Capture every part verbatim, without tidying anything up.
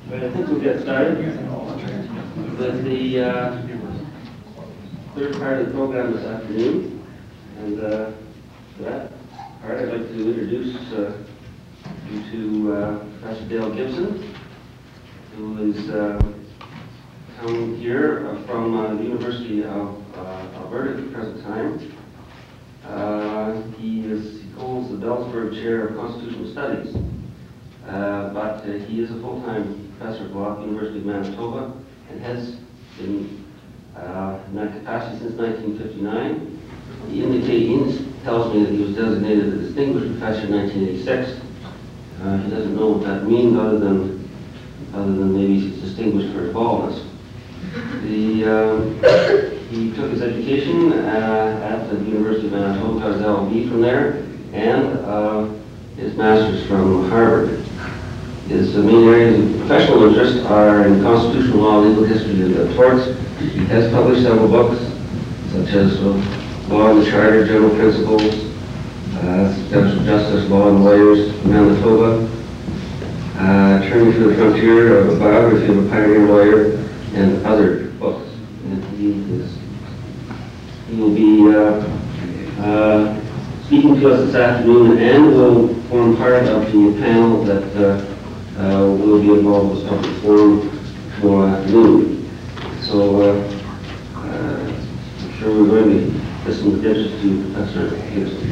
But I think we'll get started with the uh, third part of the program this afternoon. And uh, for that part, I'd like to introduce uh, you to uh, Professor Dale Gibson, who is uh, coming here from uh, the University of uh, Alberta at the present time. Uh, he, is, he holds the Belzberg Chair of Constitutional Studies, uh, but uh, he is a full-time professor of law at the University of Manitoba and has been uh, in that capacity since nineteen fifty-nine. He indicates, tells me that he was designated a distinguished professor in nineteen eighty-six. Uh, he doesn't know what that means other than, other than maybe he's distinguished for his baldness. The, uh, he took his education uh, at the University of Manitoba, got his L L B from there, and uh, his master's from Harvard. His uh, main areas of professional interest are in constitutional law, legal history, and uh, torts. He has published several books, such as uh, Law and the Charter, General Principles, uh, Substantial Justice, Law and Lawyers, Manitoba, uh, Turning to the Frontier, a biography of a pioneer lawyer, and other books. And he, is, he will be uh, uh, speaking to us this afternoon and will form part of the panel that uh, uh, will be involved with public forum tomorrow afternoon. So uh, uh, I'm sure we're going to be listening with interest to Professor Gibson.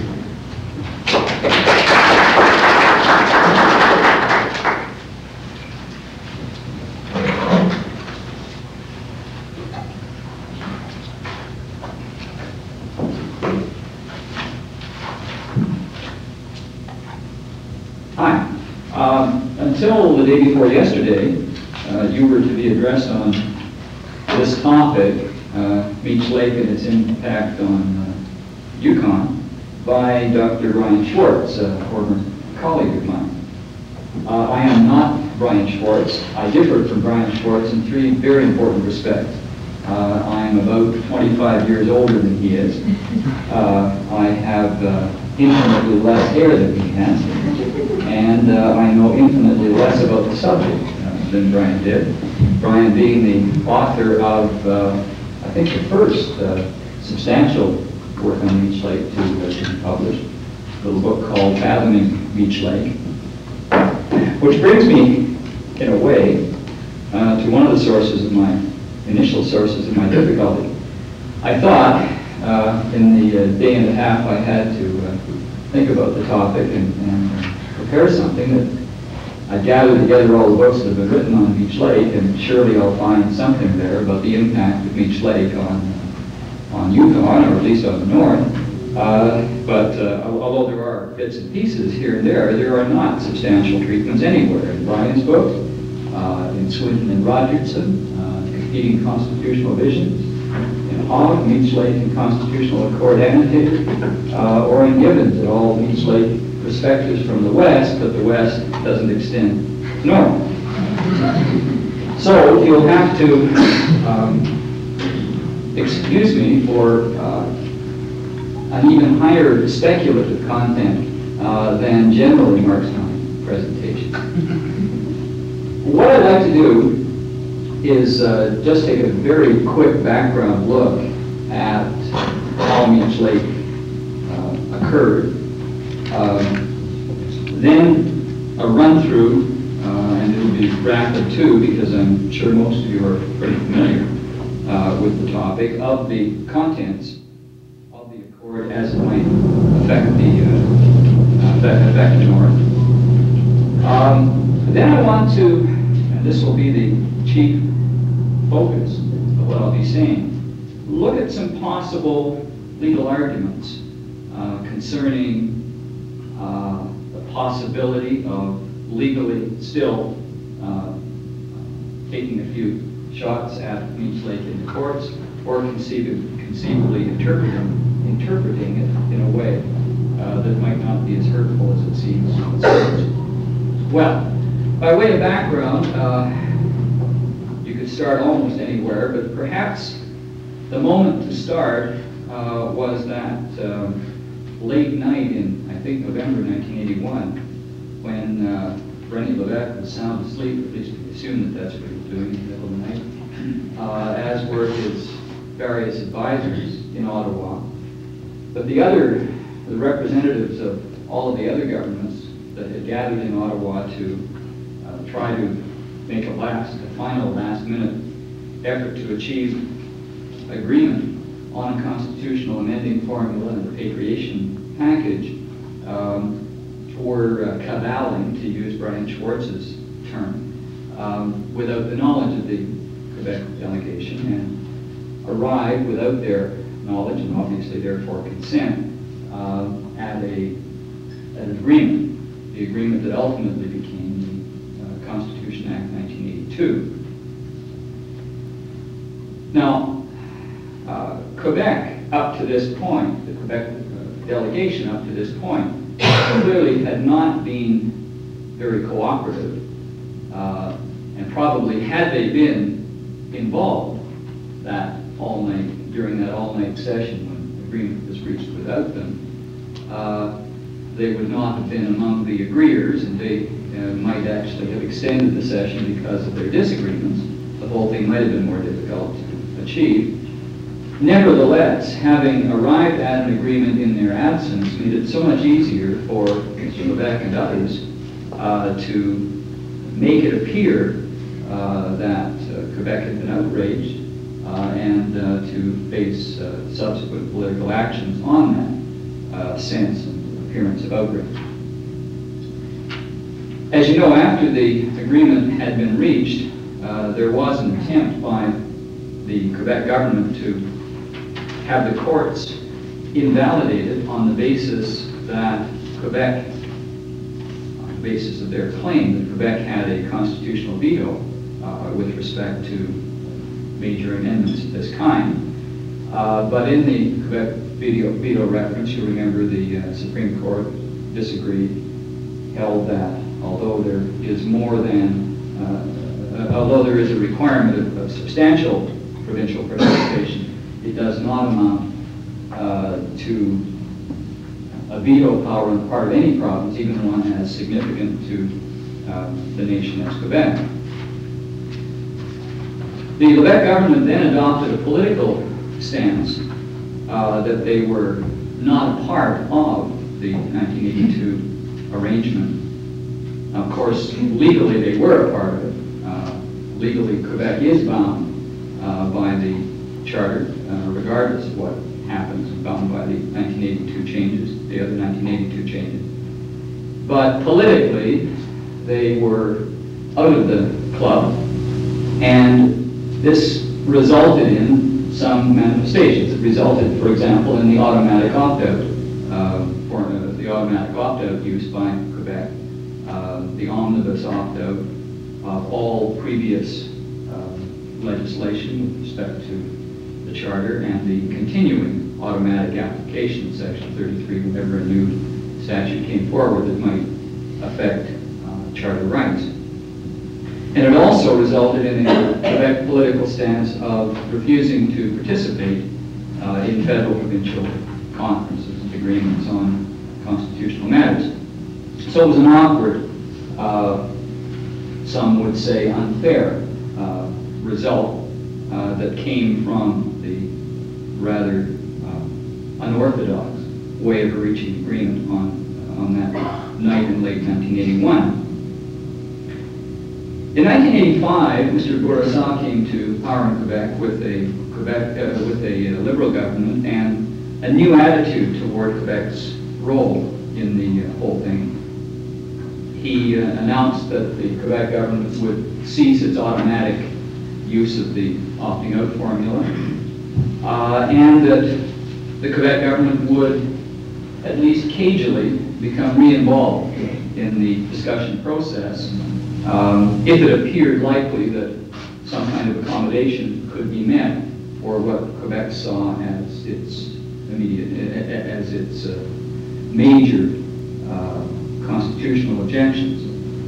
Hi. Um, until the day before yesterday, uh, you were to be addressed on this topic, uh, Meech Lake and its impact on uh, Yukon, by Doctor Brian Schwartz, a former colleague of mine. Uh, I am not Brian Schwartz. I differ from Brian Schwartz in three very important respects. Uh, I am about twenty-five years older than he is. Uh, I have uh, infinitely less hair than he has, and uh, I know infinitely less about the subject uh, than Brian did. Brian being the author of, uh, I think, the first uh, substantial work on Meech Lake to uh, be published, a little book called Fathoming Meech Lake, which brings me, in a way, uh, to one of the sources of my, initial sources of my difficulty. I thought, uh, in the uh, day and a half I had to uh, think about the topic and, and uh, prepare something, that I gathered together all the books that have been written on Meech Lake, and surely I'll find something there about the impact of Meech Lake on, uh, on Yukon, or at least on the north. Uh, but uh, although there are bits and pieces here and there, there are not substantial treatments anywhere. In Brian's book, uh, in Swinton and Rogerson, uh, Competing Constitutional Visions, in Hogg, Meech Lake and Constitutional Accord Annotated, uh, or in Gibbons, at all Meech Lake perspectives from the West, but the West doesn't extend north. So you'll have to um, excuse me for uh, an even higher speculative content uh, than generally marks my presentation. What I'd like to do is uh, just take a very quick background look at how Meech Lake uh, occurred. Um, then a run-through, uh, and it'll be rapid too, because I'm sure most of you are pretty familiar uh, with the topic, of the contents of the Accord as it might affect the, uh, affect, affect the North. Um, then I want to, and this will be the chief focus of what I'll be saying, look at some possible legal arguments uh, concerning uh, the possibility of legally still uh, taking a few shots at Meech Lake in the courts, or conceivably, conceivably interpreting, interpreting it in a way uh, that might not be as hurtful as it seems. Well, by way of background, uh, you could start almost anywhere, but perhaps the moment to start uh, was that um, late night in, I think, November nineteen eighty-one, when uh, René Lévesque was sound asleep, at least we assume that that's what he was doing in the middle of the night, uh, as were his various advisors in Ottawa. But the other, the representatives of all of the other governments that had gathered in Ottawa to uh, try to make a last, a final last-minute effort to achieve agreement on a constitutional amending formula and repatriation package um, were uh, caballing, to use Brian Schwartz's term, um, without the knowledge of the Quebec delegation, and arrived without their knowledge and obviously therefore consent uh, at a, an agreement, the agreement that ultimately became the uh, Constitution Act nineteen eighty-two. Now, uh, Quebec up to this point, the Quebec uh, delegation up to this point, clearly had not been very cooperative, uh, and probably had they been involved that all night, during that all-night session when agreement was reached without them, uh, they would not have been among the agreeers, and they uh, might actually have extended the session because of their disagreements. The whole thing might have been more difficult to achieve. Nevertheless, having arrived at an agreement in their absence made it so much easier for Mister Lévesque and others uh, to make it appear uh, that uh, Quebec had been outraged uh, and uh, to face uh, subsequent political actions on that uh, sense and appearance of outrage. As you know, after the agreement had been reached, uh, there was an attempt by the Quebec government to have the courts invalidated on the basis that Quebec, on the basis of their claim that Quebec had a constitutional veto uh, with respect to major amendments of this kind. Uh, but in the Quebec veto, veto reference, you remember the uh, Supreme Court disagreed, held that although there is more than, uh, uh, although there is a requirement of, of substantial provincial participation, it does not amount uh, to a veto power on the part of any province, even one as significant to uh, the nation as Quebec. The Lévesque government then adopted a political stance uh, that they were not a part of the nineteen eighty-two arrangement. Now, of course, legally they were a part of it. Uh, legally, Quebec is bound uh, by the Charter, uh, regardless of what happens, bound by the nineteen eighty-two changes, the other nineteen eighty-two changes. But politically, they were out of the club, and this resulted in some manifestations. It resulted, for example, in the automatic opt-out, uh, for uh, the automatic opt-out used by Quebec, uh, the omnibus opt-out of all previous uh, legislation with respect to the Charter, and the continuing automatic application, Section thirty-three, whenever a new statute came forward that might affect uh, Charter rights. And it also resulted in a Quebec political stance of refusing to participate uh, in federal provincial conferences and agreements on constitutional matters. So it was an awkward, uh, some would say unfair, uh, result uh, that came from the rather uh, unorthodox way of reaching agreement on, uh, on that night in late nineteen eighty-one. In nineteen eighty-five, Mister Bourassa came to power in Quebec with a Quebec uh, with a uh, Liberal government and a new attitude toward Quebec's role in the uh, whole thing. He uh, announced that the Quebec government would cease its automatic use of the opting out formula, uh, and that the Quebec government would, at least cagily, become re-involved in the discussion process um, if it appeared likely that some kind of accommodation could be met for what Quebec saw as its immediate, as its uh, major uh, constitutional objections.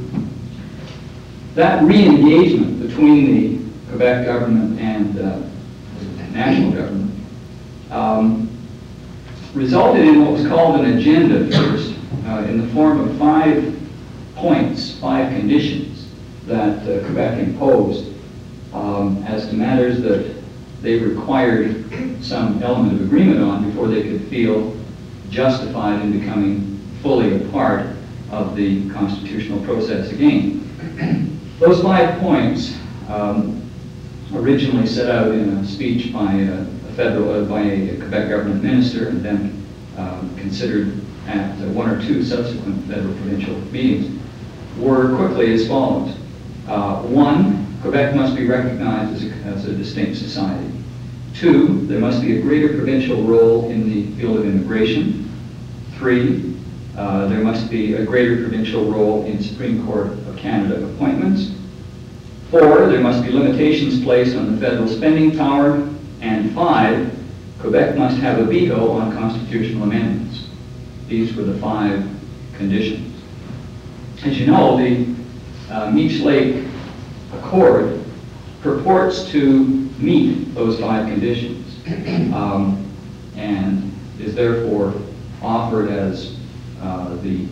That re-engagement between the Quebec government and uh, the national government um, resulted in what was called an agenda first, uh, in the form of five points, five conditions that uh, Quebec imposed um, as to matters that they required some element of agreement on before they could feel justified in becoming fully a part of the constitutional process again. Those five points um, originally set out in a speech by a, a federal, uh, by a Quebec government minister, and then um, considered at uh, one or two subsequent federal provincial meetings, were quickly as follows. Uh, one, Quebec must be recognized as a, as a distinct society. Two, there must be a greater provincial role in the field of immigration. Three, uh, there must be a greater provincial role in Supreme Court of Canada appointments. Four, there must be limitations placed on the federal spending power. And five, Quebec must have a veto on constitutional amendments. These were the five conditions. As you know, the uh, Meech Lake Accord purports to meet those five conditions um, and is therefore offered as uh, the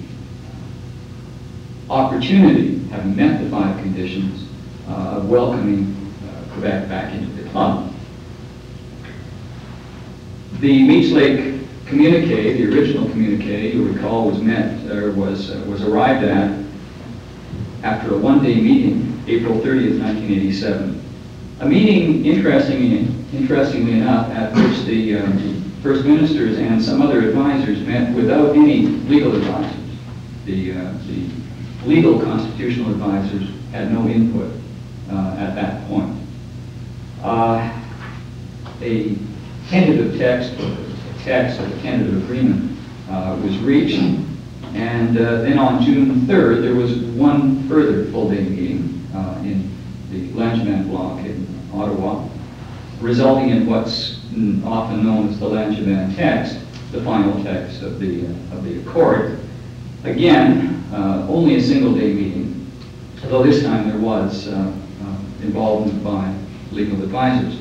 opportunity, having met the five conditions, uh, of welcoming uh, Quebec back into the club. The Meech Lake communique, the original communique, you recall, was met, or was, uh, was arrived at after a one-day meeting, April thirtieth, nineteen eighty-seven. A meeting, interestingly, interestingly enough, at which the um, First Ministers and some other advisors met without any legal advisors. The, uh, the legal constitutional advisors had no input uh, at that point. Uh, a tentative text, a text of a tentative agreement uh, was reached, and uh, then on June third there was one further full-day meeting uh, in the Langevin block in Ottawa, resulting in what's often known as the Langevin text, the final text of the uh, of the accord. Again, uh, only a single-day meeting, although this time there was uh, uh, involvement by legal advisors.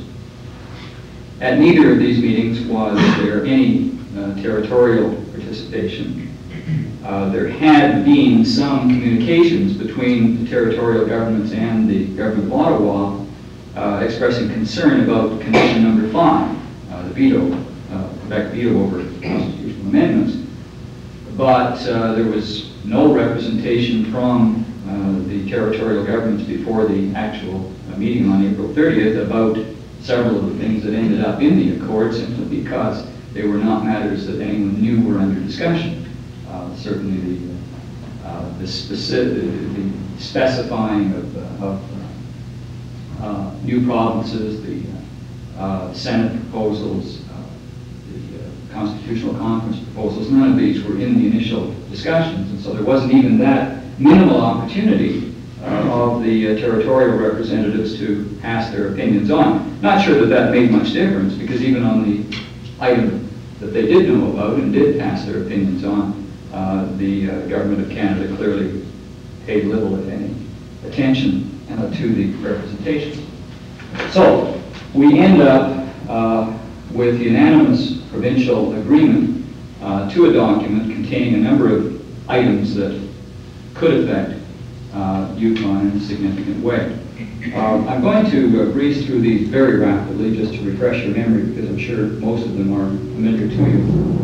At neither of these meetings was there any uh, territorial participation. Uh, there had been some communications between the territorial governments and the government of Ottawa uh, expressing concern about condition number five, uh, the veto, uh, Quebec veto over constitutional amendments. But uh, there was no representation from uh, the territorial governments before the actual uh, meeting on April thirtieth about several of the things that ended up in the accord, simply because they were not matters that anyone knew were under discussion. Uh, certainly the, uh, the, specific, the specifying of, uh, of uh, uh, new provinces, the uh, Senate proposals, uh, the uh, Constitutional Conference proposals, none of these were in the initial discussions, and so there wasn't even that minimal opportunity uh, of the uh, territorial representatives to pass their opinions on. Not sure that that made much difference, because even on the item that they did know about and did pass their opinions on, Uh, the uh, Government of Canada clearly paid little, if any, attention uh, to the representation. So, we end up uh, with unanimous provincial agreement uh, to a document containing a number of items that could affect uh, Yukon in a significant way. Uh, I'm going to uh, breeze through these very rapidly just to refresh your memory, because I'm sure most of them are familiar to you.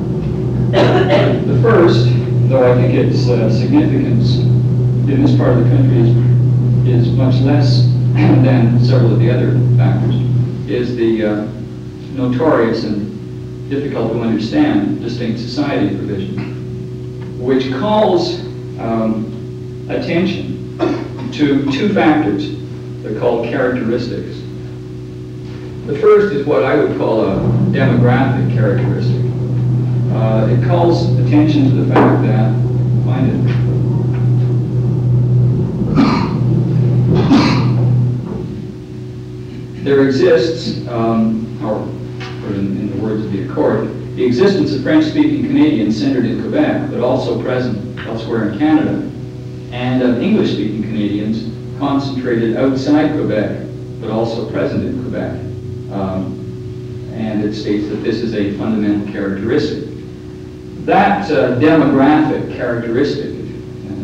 The first, though I think its uh, significance in this part of the country is, is much less than several of the other factors, is the uh, notorious and difficult to understand distinct society provision, which calls um, attention to two factors. They're called characteristics. The first is what I would call a demographic characteristic. Uh, it calls attention to the fact that, find it, there exists, um, or, or in, in the words of the Accord, the existence of French-speaking Canadians centered in Quebec, but also present elsewhere in Canada, and of English-speaking Canadians concentrated outside Quebec, but also present in Quebec. Um, and it states that this is a fundamental characteristic. That uh, demographic characteristic, if, if I can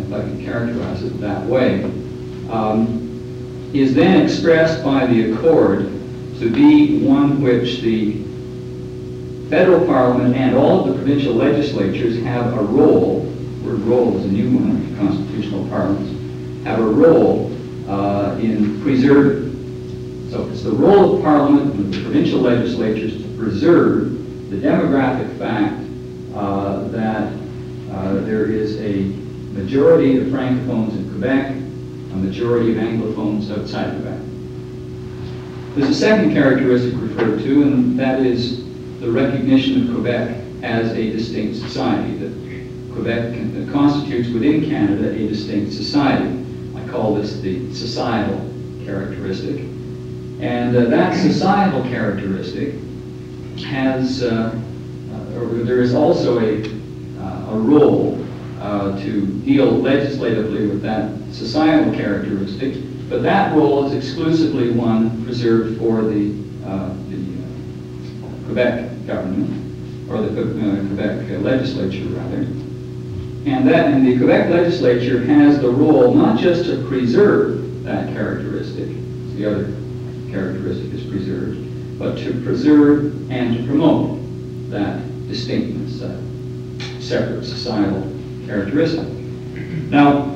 characterize it that way, um, is then expressed by the Accord to be one which the federal parliament and all of the provincial legislatures have a role, the word role is a new one in constitutional parlance, have a role uh, in preserving. So it's the role of Parliament and the provincial legislatures to preserve the demographic fact uh, that uh, there is a majority of Francophones in Quebec, a majority of Anglophones outside Quebec. There's a second characteristic referred to, and that is the recognition of Quebec as a distinct society, that Quebec con constitutes within Canada a distinct society. I call this the societal characteristic. And uh, that societal characteristic has, uh, uh, or there is also a, uh, a role uh, to deal legislatively with that societal characteristic, but that role is exclusively one preserved for the, uh, the uh, Quebec government, or the uh, Quebec uh, legislature rather. And that, and the Quebec legislature has the role not just to preserve that characteristic, the other characteristic is preserved, but to preserve and to promote that distinctness, that separate societal characteristic. Now,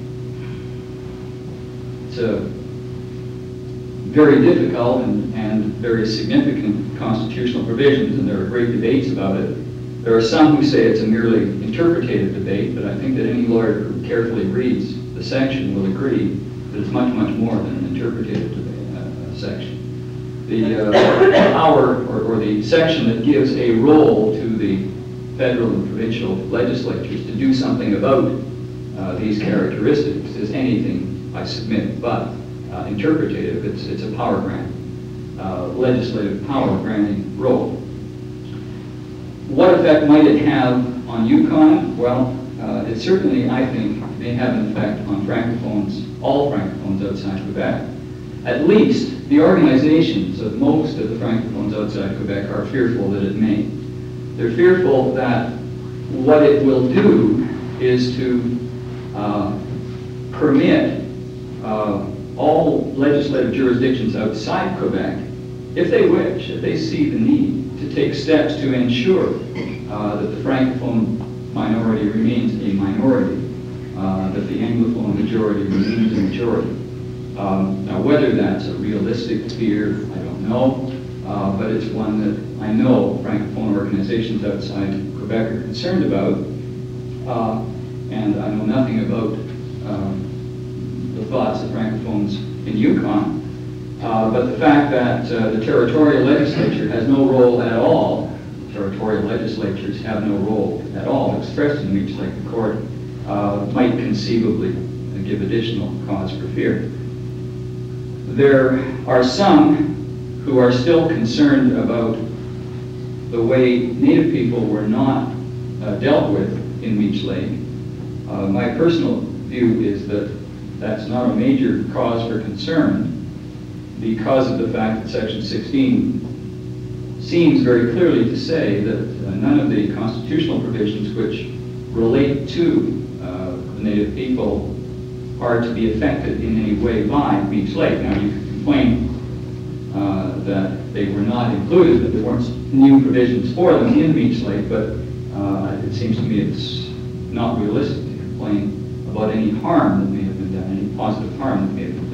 it's a very difficult and, and very significant constitutional provisions, and there are great debates about it. There are some who say it's a merely interpretative debate, but I think that any lawyer who carefully reads the section will agree that it's much, much more than an interpretative debate. Section. The uh, power, or, or the section that gives a role to the federal and provincial legislatures to do something about uh, these characteristics is anything, I submit, but uh, interpretative. It's, it's a power grant, uh, legislative power granting role. What effect might it have on Yukon? Well, uh, it certainly, I think, may have an effect on Francophones, all Francophones outside Quebec. At least the organizations of most of the Francophones outside Quebec are fearful that it may. They're fearful that what it will do is to uh, permit uh, all legislative jurisdictions outside Quebec, if they wish, if they see the need, to take steps to ensure uh, that the Francophone minority remains a minority, uh, that the Anglophone majority remains a majority. Um, now, whether that's a realistic fear, I don't know, uh, but it's one that I know Francophone organizations outside Quebec are concerned about, uh, and I know nothing about um, the thoughts of Francophones in Yukon, uh, but the fact that uh, the territorial legislature has no role at all, territorial legislatures have no role at all expressed in Meech Lake Accord, uh, might conceivably give additional cause for fear. There are some who are still concerned about the way Native people were not uh, dealt with in Meech Lake. Uh, my personal view is that that's not a major cause for concern because of the fact that Section sixteen seems very clearly to say that uh, none of the constitutional provisions which relate to uh, the Native people are to be affected in any way by Meech Lake. Now, you could complain uh, that they were not included, that there weren't new provisions for them in Meech Lake, but uh, it seems to me it's not realistic to complain about any harm that may have been done, any positive harm that may have been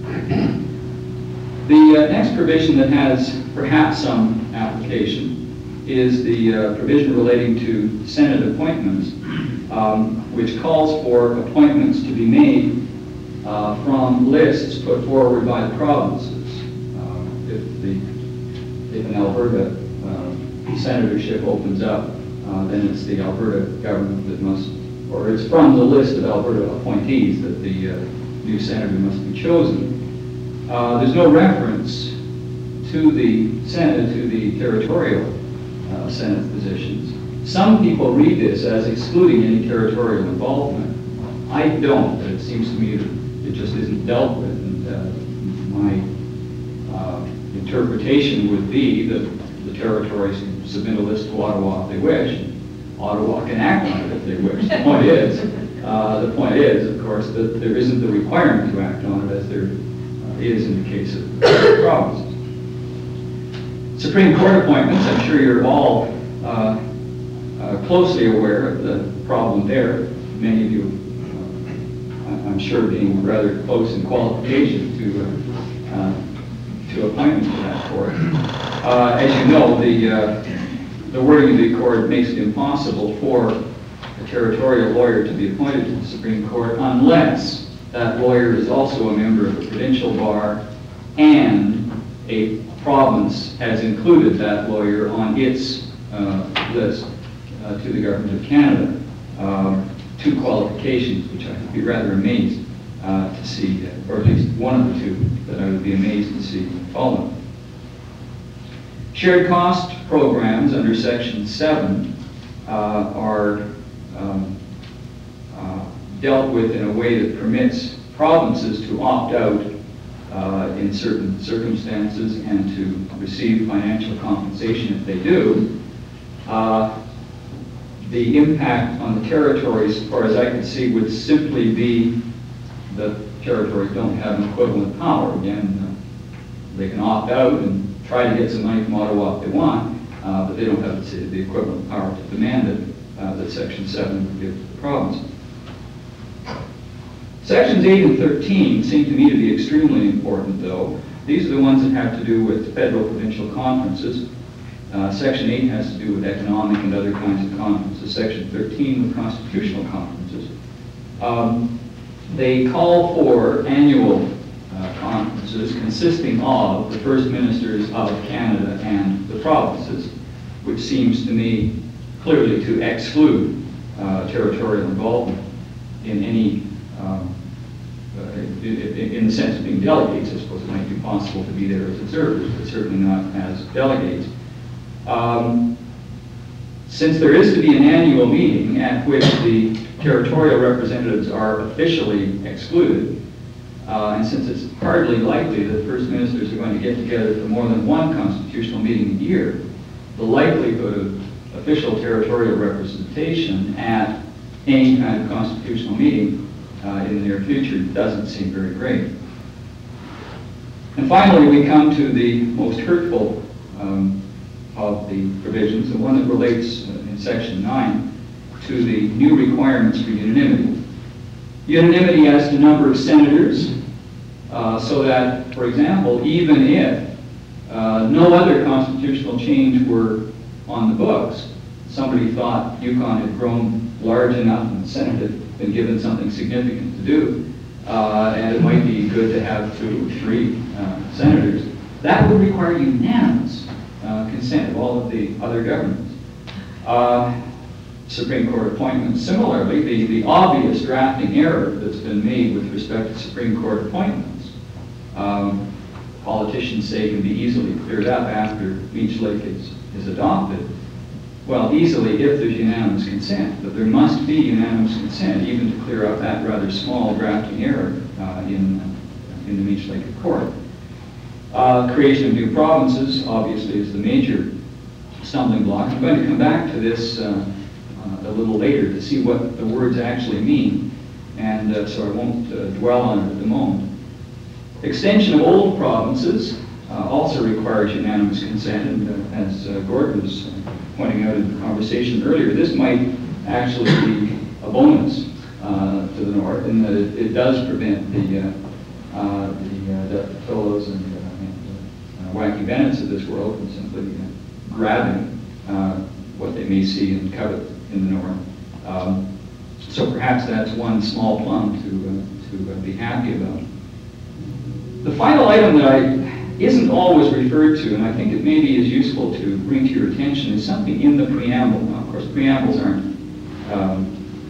done. The uh, next provision that has perhaps some application is the uh, provision relating to Senate appointments, um, which calls for appointments to be made uh, from lists put forward by the provinces. Uh, if, the, if an Alberta uh, senatorship opens up, uh, then it's the Alberta government that must, or it's from the list of Alberta appointees that the uh, new senator must be chosen. Uh, there's no reference to the Senate, to the territorial uh, Senate positions. Some people read this as excluding any territorial involvement. I don't, but it seems to me that it just isn't dealt with. And uh, my uh, interpretation would be that the territories can submit a list to Ottawa if they wish. Ottawa can act on it if they wish. The point is, Uh, the point is, of course, that there isn't the requirement to act on it as there uh, is in the case of provinces. Supreme Court appointments, I'm sure you're all uh, uh, closely aware of the problem there. Many of you, uh, I'm sure, being rather close in qualification to uh, uh, to appointment to that court. Uh, as you know, the uh, the wording of the court makes it impossible for a territorial lawyer to be appointed to the Supreme Court unless that lawyer is also a member of the provincial bar and a province has included that lawyer on its uh, list uh, to the Government of Canada. Um, two qualifications which I would be rather amazed uh, to see, or at least one of the two that I would be amazed to see followed. Shared cost programs under Section seven uh, are um, uh, dealt with in a way that permits provinces to opt out uh, in certain circumstances and to receive financial compensation if they do. Uh, the impact on the territories, as far as I can see, would simply be that territories don't have an equivalent power. Again, uh, they can opt out and try to get some money from Ottawa if they want, uh, but they don't have the, the equivalent power to demand it uh, that Section seven would give to the province. Sections eight and thirteen seem to me to be extremely important, though. These are the ones that have to do with federal provincial conferences. Uh, Section eight has to do with economic and other kinds of conferences. Section thirteen with constitutional conferences. Um, they call for annual uh, conferences consisting of the First Ministers of Canada and the provinces, which seems to me clearly to exclude uh, territorial involvement in any, um, uh, in, in the sense of being delegates. I suppose it might be possible to be there as observers, but certainly not as delegates. Um, since there is to be an annual meeting at which the territorial representatives are officially excluded, uh, and since it's hardly likely that First Ministers are going to get together for more than one constitutional meeting a year, the likelihood of official territorial representation at any kind of constitutional meeting uh, in the near future doesn't seem very great. And finally, we come to the most hurtful um, of the provisions, the one that relates uh, in Section nine to the new requirements for unanimity. Unanimity as to number of senators, uh, so that, for example, even if uh, no other constitutional change were on the books, somebody thought Yukon had grown large enough and the Senate had been given something significant to do, uh, and it might be good to have two or three uh, senators, that would require unanimous Uh, consent of all of the other governments. Uh, Supreme Court appointments, similarly, the, the obvious drafting error that's been made with respect to Supreme Court appointments, um, politicians say can be easily cleared up after Meech Lake is, is adopted. Well, easily if there's unanimous consent, but there must be unanimous consent even to clear up that rather small drafting error uh, in, in the Meech Lake Court. Uh, creation of new provinces, obviously, is the major stumbling block. I'm going to come back to this uh, uh, a little later to see what the words actually mean, and uh, so I won't uh, dwell on it at the moment. Extension of old provinces uh, also requires unanimous consent, and uh, as uh, Gordon was pointing out in the conversation earlier, this might actually be a bonus uh, to the north, in that it, it does prevent the, uh, uh, the uh, fellows and Uh, wacky Bennett's of this world from simply uh, grabbing uh, what they may see and covet in the north. Um, so perhaps that's one small plum to, uh, to uh, be happy about. The final item that I isn't always referred to, and I think it maybe is useful to bring to your attention, is something in the preamble. Now, of course, preambles aren't um,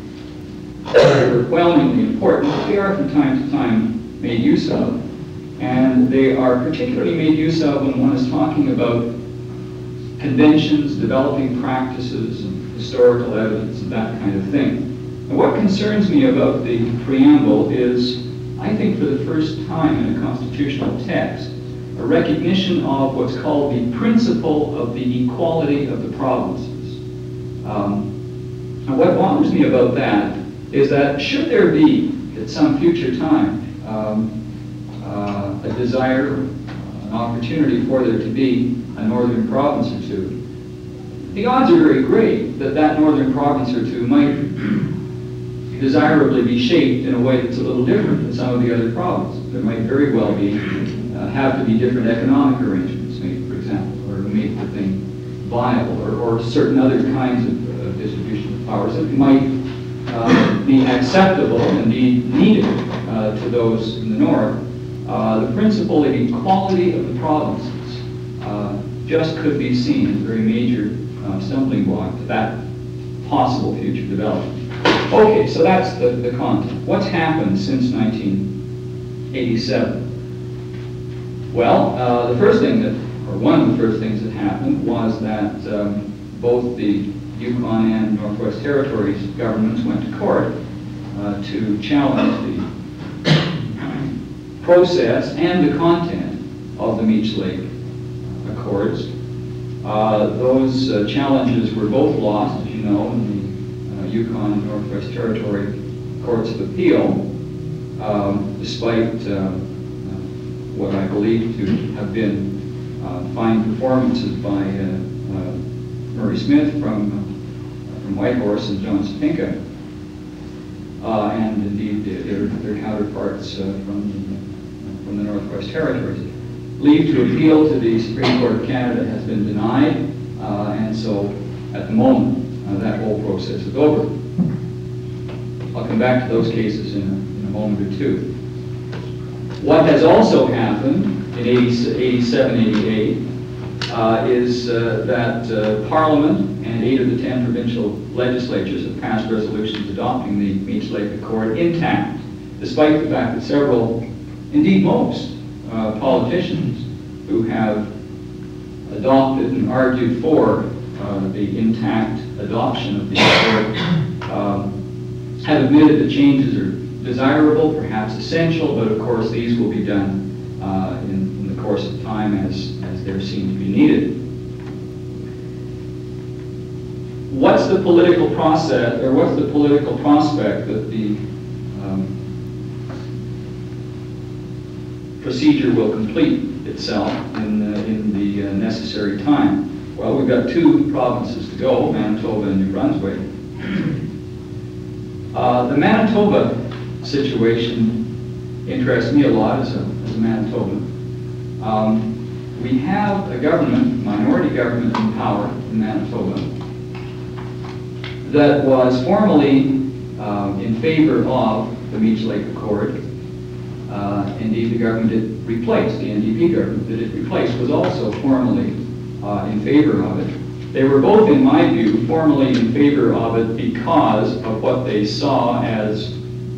overwhelmingly important, but they are from time to time made use of. And they are particularly made use of when one is talking about conventions, developing practices, and historical evidence, and that kind of thing. And what concerns me about the preamble is, I think for the first time in a constitutional text, a recognition of what's called the principle of the equality of the provinces. Um, and what bothers me about that is that should there be, at some future time, um, uh, a desire, an opportunity for there to be a northern province or two, the odds are very great that that northern province or two might desirably be shaped in a way that's a little different than some of the other provinces. There might very well be, uh, have to be different economic arrangements made, for example, or make the thing viable, or, or certain other kinds of uh, distribution of powers that might uh, be acceptable, indeed needed, uh, to those in the north. Uh, the principle of equality of the provinces uh, just could be seen as a very major uh, stumbling block to that possible future development. Okay, so that's the, the content. What's happened since nineteen eighty-seven? Well, uh, the first thing that, or one of the first things that happened was that um, both the Yukon and Northwest Territories governments went to court uh, to challenge the process and the content of the Meech Lake Accords. Uh, those uh, challenges were both lost, as you know, in the uh, Yukon and Northwest Territory Courts of Appeal, um, despite uh, what I believe to have been uh, fine performances by uh, uh, Murray Smith from, uh, from Whitehorse and John Sapinka, uh, and indeed their, their counterparts uh, from, the, from the Northwest Territories. Leave to appeal to the Supreme Court of Canada has been denied, uh, and so at the moment uh, that whole process is over. I'll come back to those cases in a, in a moment or two. What has also happened in eighty-seven eighty-eight uh, is uh, that uh, Parliament and eight of the ten provincial legislatures have passed resolutions adopting the Meech Lake Accord intact, despite the fact that several, indeed most, uh, politicians who have adopted and argued for uh, the intact adoption of the accord um, have admitted that changes are desirable, perhaps essential, but of course these will be done uh, in, in the course of time as, as they're seen to be needed. What's the political process, or what's the political prospect that the um, procedure will complete itself in, uh, in the uh, necessary time? Well, we've got two provinces to go, Manitoba and New Brunswick. Uh, the Manitoba situation interests me a lot as a, as a Manitoban. Um, we have a government, minority government in power in Manitoba, that was formally uh, in favor of the Meech Lake Accord. Uh, indeed, the government it replaced, the N D P government that it replaced, was also formally uh, in favor of it. They were both, in my view, formally in favor of it because of what they saw as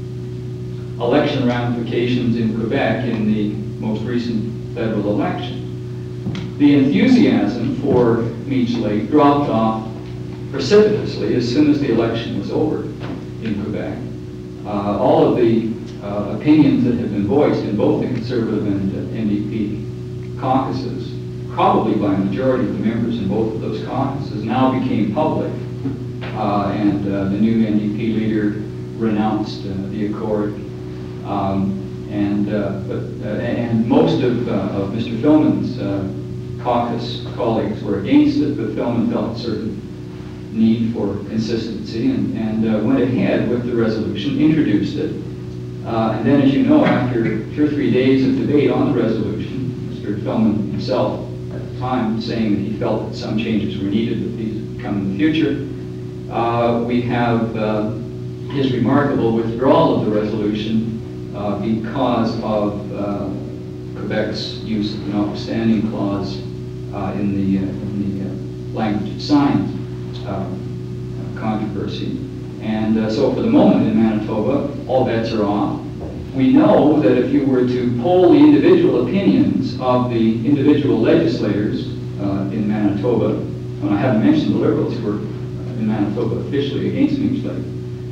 election ramifications in Quebec in the most recent federal election. The enthusiasm for Meech Lake dropped off precipitously as soon as the election was over in Quebec. Uh, all of the uh, opinions that have been voiced in both the Conservative and uh, N D P caucuses, probably by a majority of the members in both of those caucuses, now became public. Uh, and uh, the new N D P leader renounced uh, the accord. Um, and, uh, but, uh, and most of, uh, of Mister Filmon's uh, caucus colleagues were against it, but Filmon felt a certain need for consistency and, and uh, went ahead with the resolution, introduced it. Uh, and then, as you know, after two or three days of debate on the resolution, Mister Filmon himself at the time saying that he felt that some changes were needed, that these would come in the future, uh, we have uh, his remarkable withdrawal of the resolution Uh, because of uh, Quebec's use of the notwithstanding clause uh, in the, uh, in the uh, language of signs uh, controversy. And uh, so for the moment in Manitoba, all bets are off. We know that if you were to poll the individual opinions of the individual legislators uh, in Manitoba, and I haven't mentioned the Liberals who were in Manitoba officially against Meech Lake,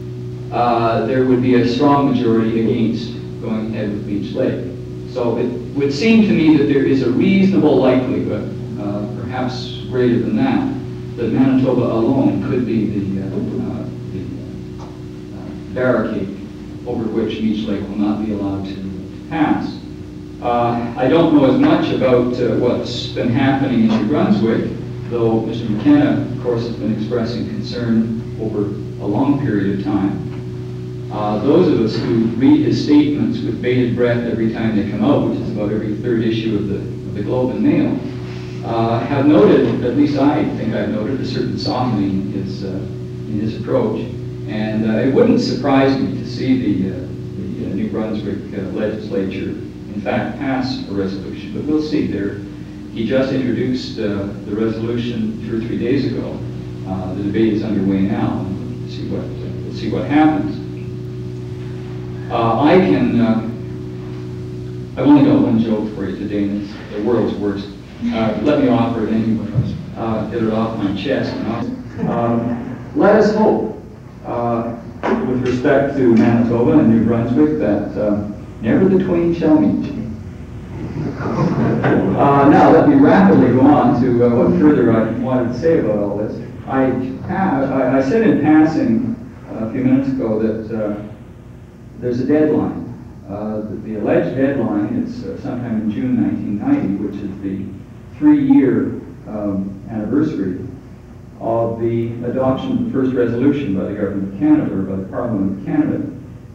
Uh, there would be a strong majority against going ahead with Meech Lake. So it would seem to me that there is a reasonable likelihood, uh, perhaps greater than that, that Manitoba alone could be the, uh, uh, the uh, barricade over which Meech Lake will not be allowed to pass. Uh, I don't know as much about uh, what's been happening in New Brunswick, though Mister McKenna, of course, has been expressing concern over a long period of time. Uh, those of us who read his statements with bated breath every time they come out, which is about every third issue of the, of the Globe and Mail, uh, have noted, at least I think I've noted, a certain softening in his, uh, in his approach. And uh, it wouldn't surprise me to see the, uh, the uh, New Brunswick uh, legislature, in fact, pass a resolution, but we'll see. There, he just introduced uh, the resolution two or three days ago. Uh, the debate is underway now, and we'll see what, uh, we'll see what happens. Uh, I can, uh, I've only got one joke for you today, and it's the world's worst. Uh, let me offer it anyway, uh, get it off my chest. You know? um, let us hope, uh, with respect to Manitoba and New Brunswick, that uh, never the twain shall meet. Uh, now, let me rapidly go on to uh, what further I wanted to say about all this. I, have, I, I said in passing a few minutes ago that uh, there's a deadline. Uh, the, the alleged deadline is uh, sometime in June nineteen ninety, which is the three-year um, anniversary of the adoption of the first resolution by the Government of Canada, or by the Parliament of Canada.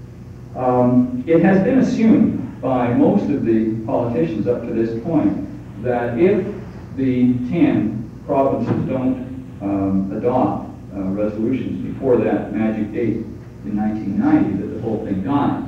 Um, it has been assumed by most of the politicians up to this point that if the ten provinces don't um, adopt uh, resolutions before that magic date in nineteen ninety, that the whole thing dies.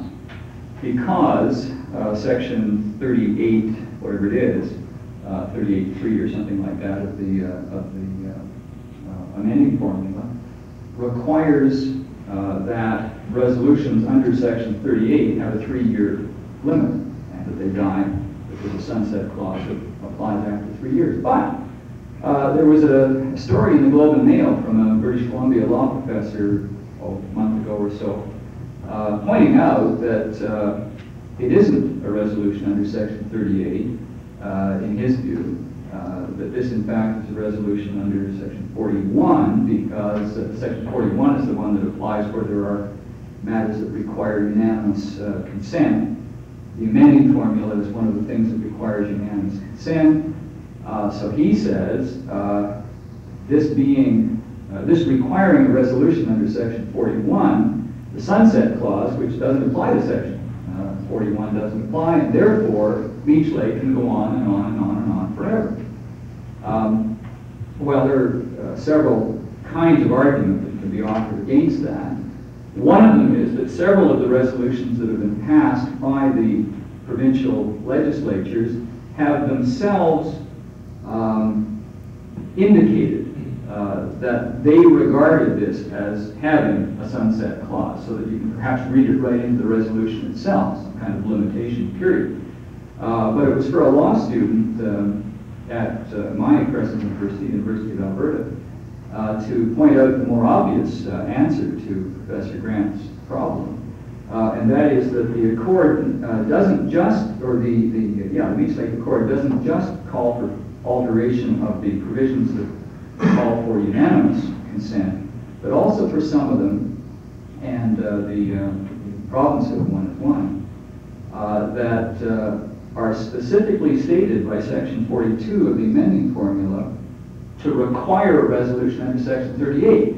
Because uh, section thirty-eight, whatever it is, uh, thirty-eight three or something like that of the, uh, of the uh, uh, amending formula, requires uh, that resolutions under section thirty-eight have a three-year limit, and that they die because the sunset clause applies after three years. But uh, there was a story in the Globe and Mail from a British Columbia law professor oh, a month ago or so, uh, pointing out that uh, it isn't a resolution under section thirty-eight, uh, in his view, uh, that this in fact is a resolution under section forty-one, because uh, section forty-one is the one that applies where there are matters that require unanimous uh, consent. The amending formula is one of the things that requires unanimous consent. Uh, so he says, uh, this being, uh, this requiring a resolution under section forty-one, the sunset clause, which doesn't apply to section uh, forty-one, doesn't apply, and therefore Meech Lake can go on and on and on and on forever. Um, well, there are uh, several kinds of argument that can be offered against that. One of them is that several of the resolutions that have been passed by the provincial legislatures have themselves um, indicated uh, that they regarded this as having a sunset clause, so that you can perhaps read it right into the resolution itself, some kind of limitation period. Uh, but it was for a law student um, at uh, my present university, University of Alberta, uh, to point out the more obvious uh, answer to Professor Grant's problem. Uh, and that is that the Accord uh, doesn't just, or the, the yeah, the Meech Lake Accord doesn't just call for alteration of the provisions that call for unanimous consent, but also for some of them, and uh, the, uh, the province of one is one, uh, that uh, are specifically stated by section forty-two of the amending formula to require a resolution under section thirty-eight.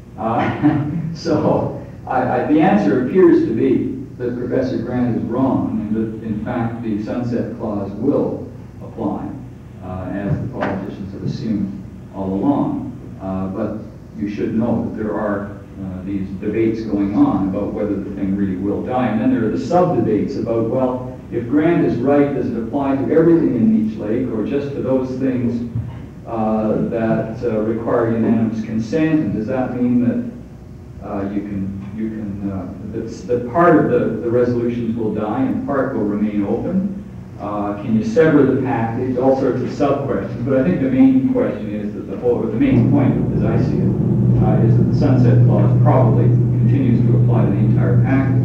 Uh, so I, I, the answer appears to be that Professor Grant is wrong, and that in fact the sunset clause will apply, uh, as the politicians have assumed all along. Uh, but you should know that there are uh, these debates going on about whether the thing really will die. And then there are the sub-debates about, well, if Grant is right, does it apply to everything in Meech Lake, or just to those things uh, that uh, require unanimous consent? And does that mean that uh, you can, you can uh, that, that part of the, the resolutions will die and part will remain open? Uh, can you sever the package? All sorts of sub-questions. But I think the main question is that the whole, or the main point, as I see it, uh, is that the sunset clause probably continues to apply to the entire package.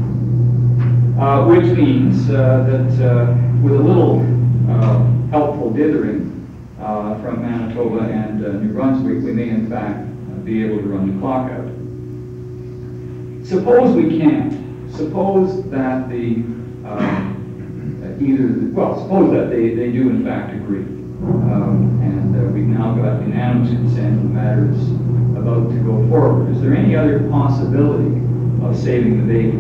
Uh, which means uh, that uh, with a little uh, helpful dithering uh, from Manitoba and uh, New Brunswick, we may in fact uh, be able to run the clock out. suppose we can't. Suppose that the, uh, either, the, well, suppose that they, they do in fact agree. Um, and uh, we've now got unanimous consent, the matter is about to go forward. Is there any other possibility of saving the baby?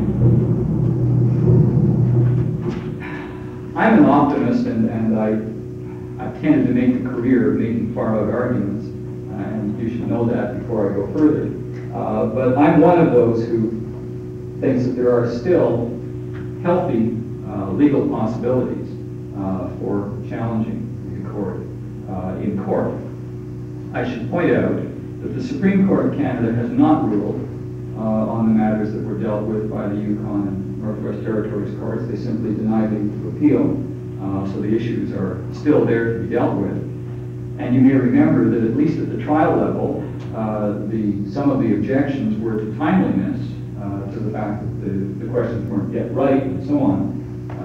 I'm an optimist, and, and I, I've tended to make a career of making far-out arguments, uh, and you should know that before I go further. Uh, but I'm one of those who thinks that there are still healthy uh, legal possibilities uh, for challenging the court uh, in court. I should point out that the Supreme Court of Canada has not ruled uh, on the matters that were dealt with by the Yukon and Northwest Territories courts. They simply denied leave to appeal, uh, so the issues are still there to be dealt with. And you may remember that at least at the trial level, uh, the, some of the objections were to timeliness, uh, to the fact that the, the questions weren't yet right, and so on.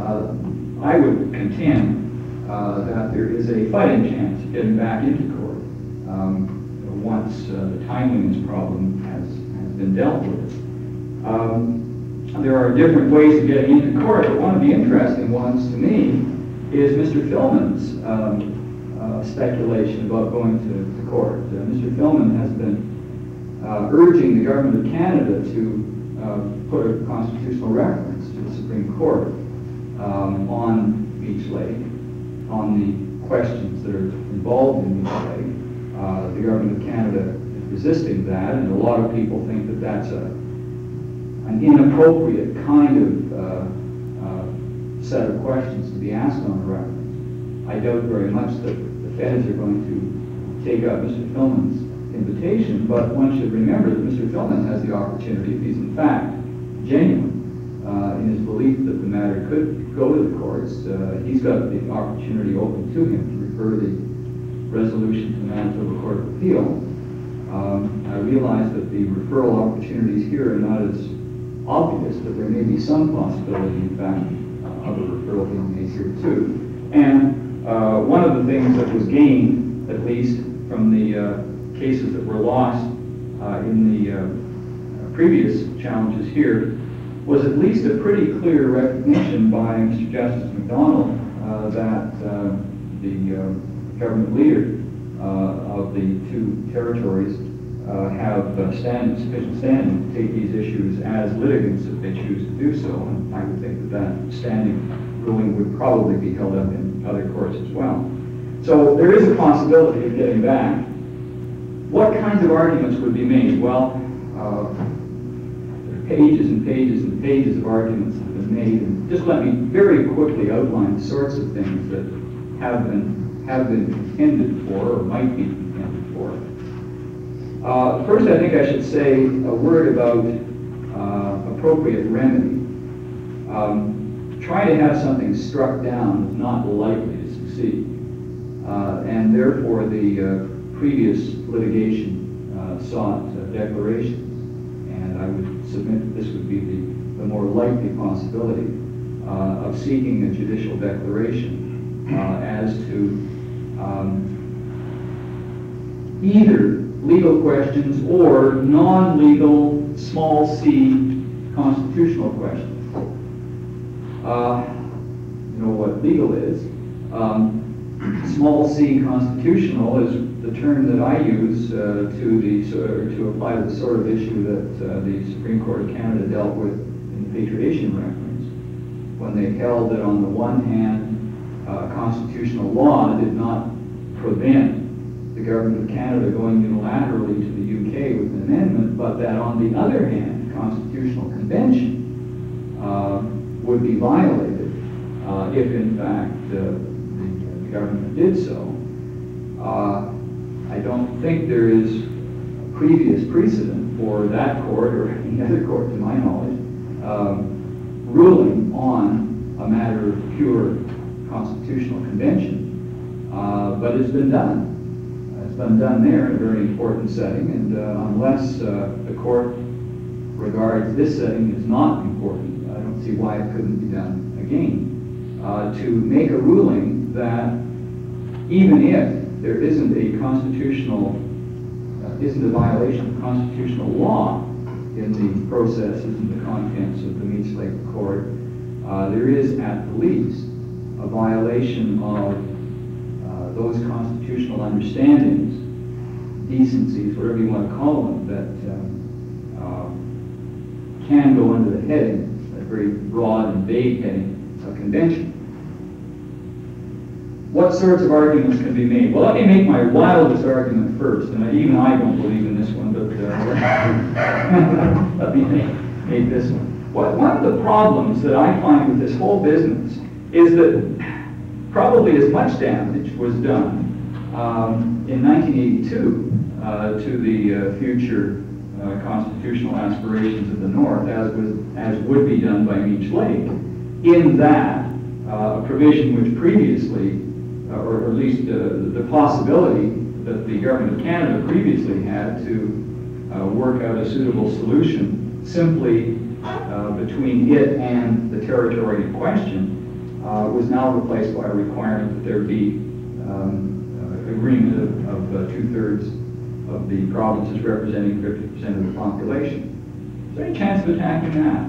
Uh, I would contend uh, that there is a fighting chance of getting back into court um, once uh, the timeliness problem has, has been dealt with. Um, there are different ways of getting into court, but one of the interesting ones to me is Mister Filmon's um, uh, speculation about going to, to court. Uh, Mister Filmon has been uh, urging the government of Canada to uh, put a constitutional reference to the Supreme Court um, on Beach Lake, on the questions that are involved in Beach Lake. Uh, the government of Canada is resisting that, and a lot of people think that that's a, an inappropriate kind of uh, uh, set of questions to be asked on a reference. I doubt very much that the feds are going to take up Mister Filmon's invitation, but one should remember that Mister Filmon has the opportunity, if he's in fact genuine uh, in his belief that the matter could go to the courts, uh, he's got the opportunity open to him to refer the resolution to the Manitoba Court of Appeal. Um, I realize that the referral opportunities here are not as obvious, but there may be some possibility, in fact, uh, of a referral being made here too. And uh, one of the things that was gained, at least, from the uh, cases that were lost uh, in the uh, previous challenges here, was at least a pretty clear recognition by Mister Justice MacDonald uh, that uh, the uh, government leader uh, of the two territories uh, have uh, stand, sufficient standing to take these issues as litigants if they choose to do so. And I would think that that standing ruling would probably be held up in other courts as well. So there is a possibility of getting back. What kinds of arguments would be made? Well, uh, there are pages and pages and pages of arguments that have been made. And just let me very quickly outline the sorts of things that have been have been contended for or might be contended for. Uh, first, I think I should say a word about uh, appropriate remedy. Um, trying to have something struck down is not likely to succeed, uh, and therefore the uh, previous litigation uh, sought uh, declarations, and I would submit that this would be the, the more likely possibility uh, of seeking a judicial declaration uh, as to um, either legal questions or non-legal small c constitutional questions. Uh, you know what legal is. Um, small c constitutional is the term that I use uh, to the uh, to apply to the sort of issue that uh, the Supreme Court of Canada dealt with in the Patriation reference, when they held that on the one hand, uh, constitutional law did not prevent the government of Canada going unilaterally to the U K with an amendment, but that on the other hand, constitutional convention uh, would be violated uh, if in fact uh, the, the government did so. Uh, I don't think there is a previous precedent for that court or any other court, to my knowledge, um, ruling on a matter of pure constitutional convention, uh, but it's been done. It's been done there in a very important setting, and uh, unless uh, the court regards this setting as not important, I don't see why it couldn't be done again, uh, to make a ruling that even if there isn't a constitutional, uh, isn't a violation of constitutional law, in the processes and the contents of the Meech Lake Accord, uh, there is at the least a violation of uh, those constitutional understandings, decencies, whatever you want to call them, that um, uh, can go under the heading, a very broad and vague heading, of convention. What sorts of arguments can be made? Well, let me make my wildest argument first, and even I don't believe in this one, but uh, let me make, make this one. Well, one of the problems that I find with this whole business is that probably as much damage was done um, in nineteen eighty-two uh, to the uh, future uh, constitutional aspirations of the North as, was, as would be done by Meech Lake, in that uh, a provision which previously Uh, or at least uh, the possibility that the Government of Canada previously had to uh, work out a suitable solution simply uh, between it and the territory in question uh, was now replaced by a requirement that there be um, uh, agreement of, of uh, two-thirds of the provinces representing fifty percent of the population. Is there any chance of attacking that?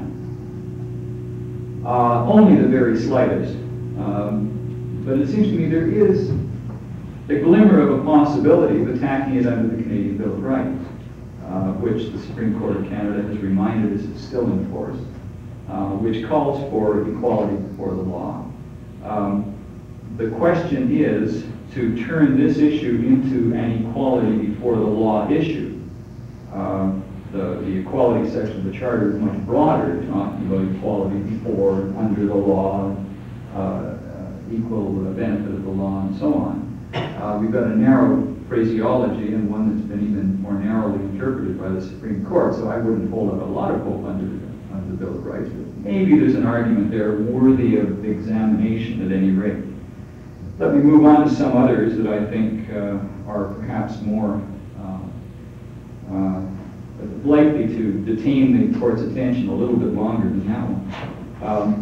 Uh, only the very slightest. Um, But it seems to me there is a glimmer of a possibility of attacking it under the Canadian Bill of Rights, uh, which the Supreme Court of Canada has reminded us is still in force, uh, which calls for equality before the law. Um, the question is to turn this issue into an equality before the law issue. Uh, the, the equality section of the Charter is much broader, talking about equality before, under the law, uh, equal benefit of the law, and so on. Uh, we've got a narrow phraseology and one that's been even more narrowly interpreted by the Supreme Court, so I wouldn't hold up a lot of hope under, under the Bill of Rights, but maybe there's an argument there worthy of examination at any rate. Let me move on to some others that I think uh, are perhaps more uh, uh, likely to detain the Court's attention a little bit longer than that one. Um,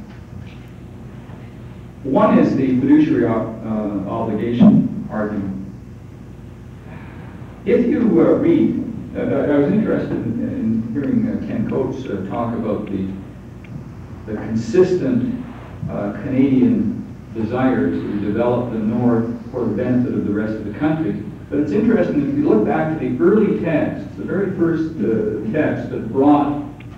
One is the fiduciary uh, obligation argument. If you uh, read, uh, I was interested in, in hearing uh, Ken Coates uh, talk about the, the consistent uh, Canadian desire to develop the North for the benefit of the rest of the country. But it's interesting, if you look back to the early text, the very first uh, text that brought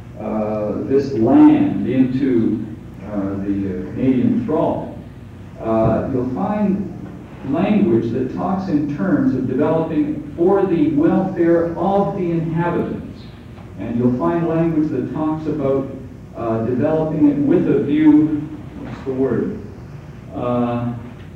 uh, this land into uh, the uh, Canadian thrall, Uh, you'll find language that talks in terms of developing for the welfare of the inhabitants. And you'll find language that talks about uh, developing it with a view, what's the word? Uh,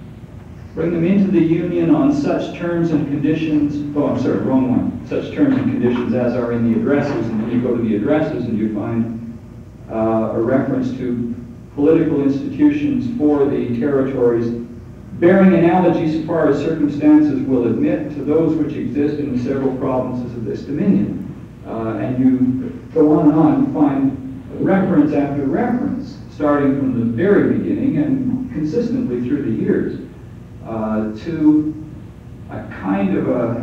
bring them into the Union on such terms and conditions, oh, I'm sorry, wrong one. Such terms and conditions as are in the addresses. And then you go to the addresses and you find uh, a reference to political institutions for the territories, bearing analogy so far as circumstances will admit to those which exist in the several provinces of this Dominion. Uh, and you go on and on, you find reference after reference, starting from the very beginning and consistently through the years, uh, to a kind of a,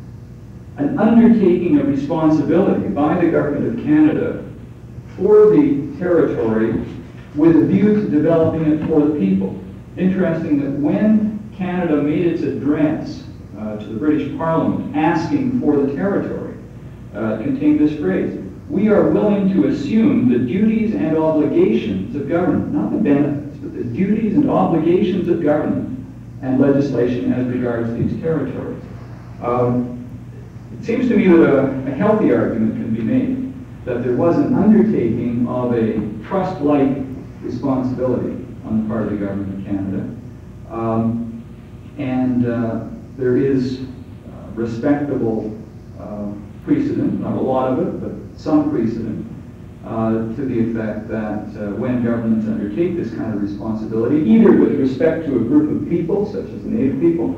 an undertaking of responsibility by the Government of Canada for the territory with a view to developing it for the people. Interesting that when Canada made its address uh, to the British Parliament asking for the territory, uh, it contained this phrase: we are willing to assume the duties and obligations of government, not the benefits, but the duties and obligations of government and legislation as regards these territories. Um, it seems to me that a, a healthy argument can be made that there was an undertaking of a trust-like responsibility on the part of the Government of Canada. Um, and uh, there is uh, respectable uh, precedent, not a lot of it, but some precedent, uh, to the effect that uh, when governments undertake this kind of responsibility, either with respect to a group of people, such as the Native people,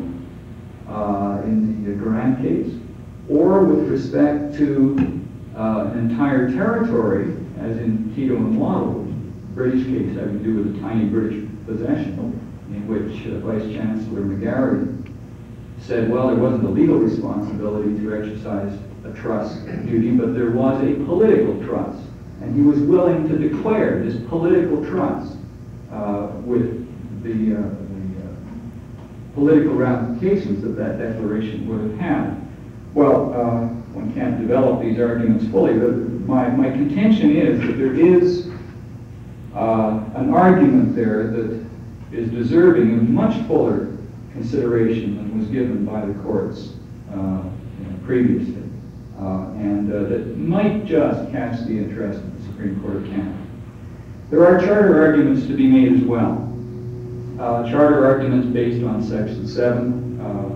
uh, in the Garand case, or with respect to uh, an entire territory, as in Tito and Waddle, British case having to do with a tiny British possession, in which uh, Vice Chancellor McGarry said, well, there wasn't a legal responsibility to exercise a trust duty, but there was a political trust. And he was willing to declare this political trust uh, with the, uh, the uh, political ramifications that that declaration would have had. Well, uh, one can't develop these arguments fully, but my, my contention is that there is uh, an argument there that is deserving of much fuller consideration than was given by the courts uh, you know, previously, uh, and uh, that might just catch the interest of the Supreme Court of Canada. There are charter arguments to be made as well. Uh, charter arguments based on Section seven, uh,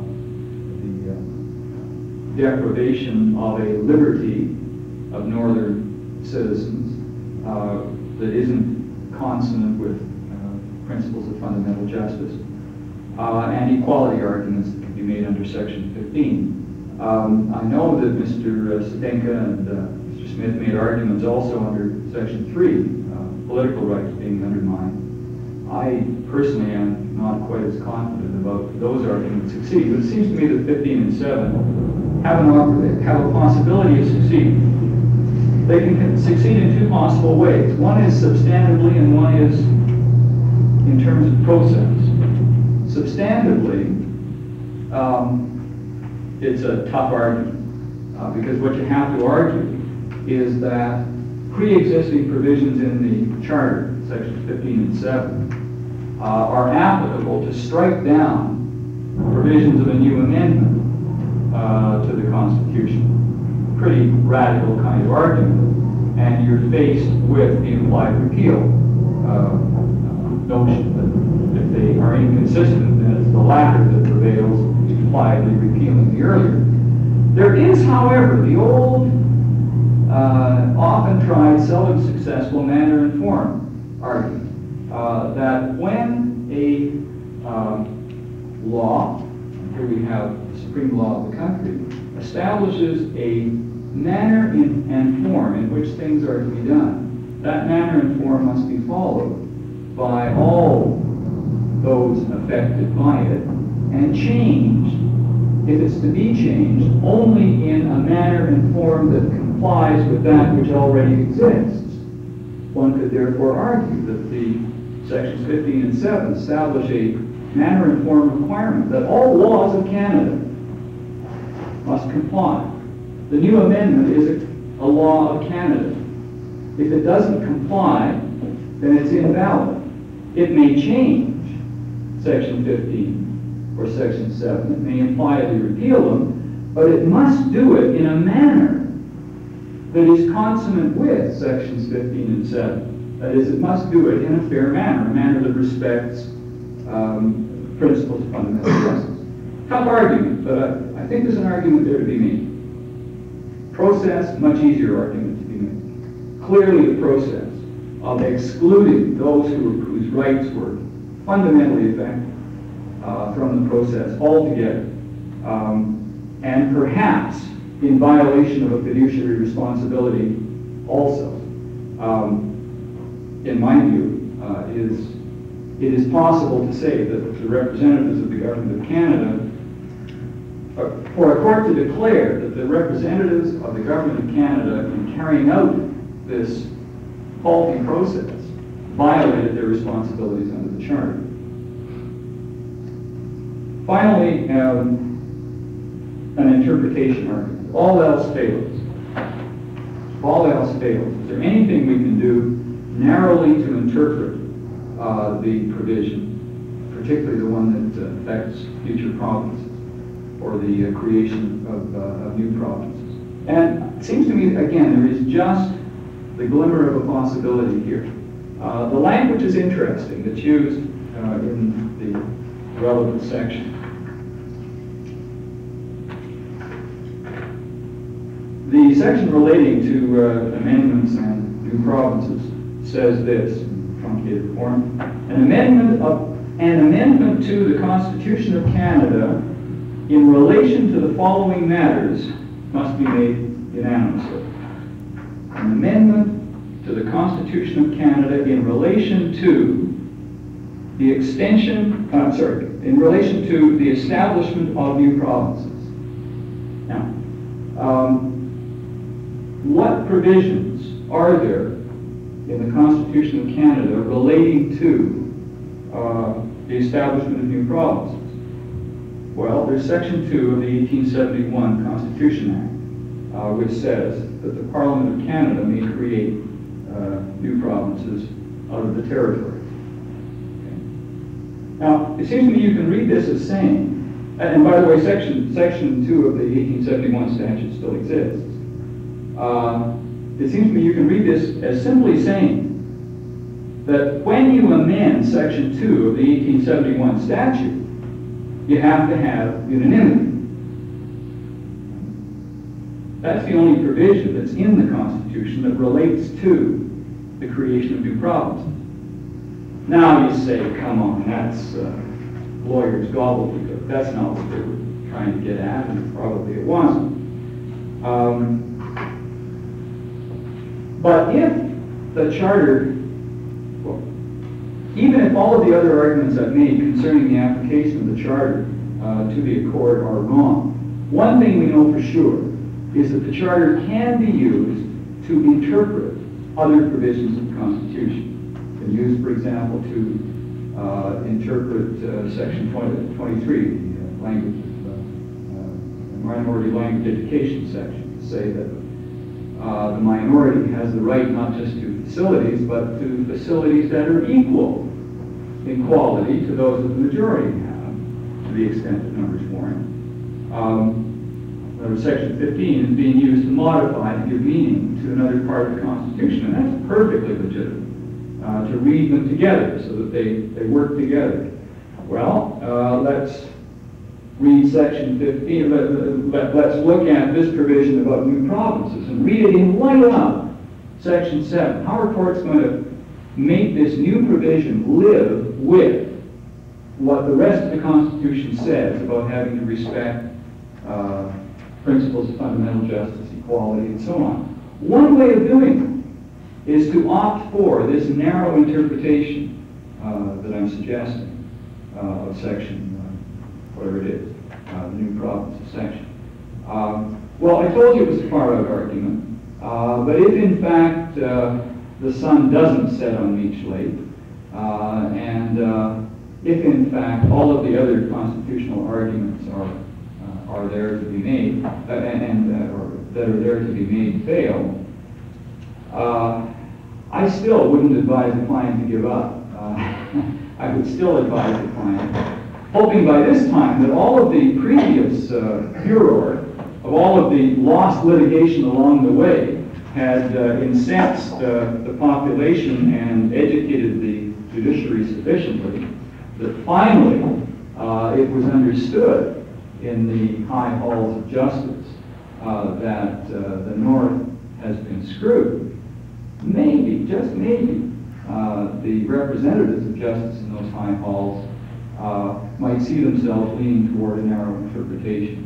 the uh, deprivation of a liberty of northern citizens uh, that isn't consonant with uh, principles of fundamental justice, uh, and equality arguments that can be made under Section fifteen. Um, I know that Mister Zdenka and uh, Mister Smith made arguments also under Section three, uh, political rights being undermined. I personally am not quite as confident about those arguments succeeding, but it seems to me that fifteen and seven have, an, have a possibility of succeeding. They can succeed in two possible ways. One is substantively and one is in terms of process. Substantively, um, it's a tough argument uh, because what you have to argue is that pre-existing provisions in the Charter, Sections fifteen and seven, uh, are applicable to strike down provisions of a new amendment uh, to the Constitution. Pretty radical kind of argument, and you're faced with the implied repeal uh, notion that if they are inconsistent, then it's the latter that prevails, impliedly repealing the earlier. There is, however, the old, uh, often tried, seldom successful manner and form argument uh, that when a um, law, here we have the supreme law of the country, establishes a manner in, and form in which things are to be done, that manner and form must be followed by all those affected by it, and changed, if it's to be changed, only in a manner and form that complies with that which already exists. One could therefore argue that the Sections fifteen and seven establish a manner and form requirement that all laws of Canada must comply. The new amendment is a, a law of Canada. If it doesn't comply, then it's invalid. It may change Section fifteen or Section seven. It may impliedly repeal them, but it must do it in a manner that is consonant with Sections fifteen and seven. That is, it must do it in a fair manner, a manner that respects um, principles of fundamental justice. Tough argument, but I, I think there's an argument there to be made. Process, much easier argument to be made. Clearly the process of excluding those who, whose rights were fundamentally affected uh, from the process altogether, um, and perhaps in violation of a fiduciary responsibility also, um, in my view, uh, is it is possible to say that the representatives of the Government of Canada, uh, for a court to declare that the representatives of the Government of Canada in carrying out this faulty process violated their responsibilities under the Charter. Finally, um, an interpretation argument. All else fails. If all else fails, is there anything we can do narrowly to interpret uh, the provision, particularly the one that uh, affects future provinces or the uh, creation of, uh, of new provinces? And it seems to me, again, there is just the glimmer of a possibility here. Uh, the language is interesting that's used uh, in the relevant section. The section relating to uh, amendments and new provinces says this in truncated form: an amendment of an amendment to the Constitution of Canada in relation to the following matters must be made unanimously. An amendment to the Constitution of Canada in relation to the extension, uh, sorry, in relation to the establishment of new provinces. Now, um, what provisions are there in the Constitution of Canada relating to uh, the establishment of new provinces? Well, there's Section two of the eighteen seventy-one Constitution Act, uh, which says that the Parliament of Canada may create uh, new provinces out of the territory. Okay. Now, it seems to me you can read this as saying, and by the way, Section, Section two of the eighteen seventy-one statute still exists. Uh, it seems to me you can read this as simply saying that when you amend Section two of the eighteen seventy-one statute, you have to have unanimity. That's the only provision that's in the Constitution that relates to the creation of new provinces. Now you say, come on, that's uh, lawyers' gobbledygook. That's not what they were trying to get at, and probably it wasn't. Um, but if the Charter, well, even if all of the other arguments I've made concerning the application of the Charter uh, to the Accord are wrong, one thing we know for sure is that the Charter can be used to interpret other provisions of the Constitution. It can be used, for example, to uh, interpret uh, Section twenty, twenty-three, the uh, language, uh, uh, minority language education section, to say that uh, the minority has the right not just to facilities, but to facilities that are equal in quality to those that the majority have, to the extent that numbers warrant. Um, Section fifteen is being used to modify and give meaning to another part of the Constitution, and that's perfectly legitimate, uh, to read them together so that they, they work together. Well, uh, let's read Section fifteen, let, let, let's look at this provision about new provinces and read it in light of Section seven. How are courts going to make this new provision live with what the rest of the Constitution says about having to respect uh, principles of fundamental justice, equality, and so on? One way of doing it is to opt for this narrow interpretation uh, that I'm suggesting uh, of section, uh, whatever it is, uh, the new provinces section. Um, well, I told you it was a far-out argument, uh, but if in fact uh, the sun doesn't set on Meech Lake, uh, and uh, if in fact all of the other constitutional arguments are are there to be made, uh, and, and uh, or that are there to be made fail, uh, I still wouldn't advise the client to give up. Uh, I would still advise the client, hoping by this time that all of the previous uh, furor of all of the lost litigation along the way had uh, incensed uh, the population and educated the judiciary sufficiently that finally uh, it was understood in the high halls of justice uh, that uh, the North has been screwed. Maybe, just maybe, uh, the representatives of justice in those high halls uh, might see themselves leaning toward a narrow interpretation.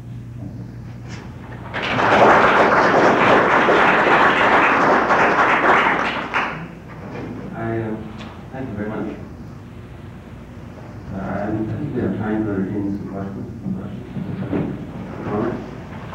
I, uh, thank you very much. Uh, I think we have time for entertaining some questions. Comment?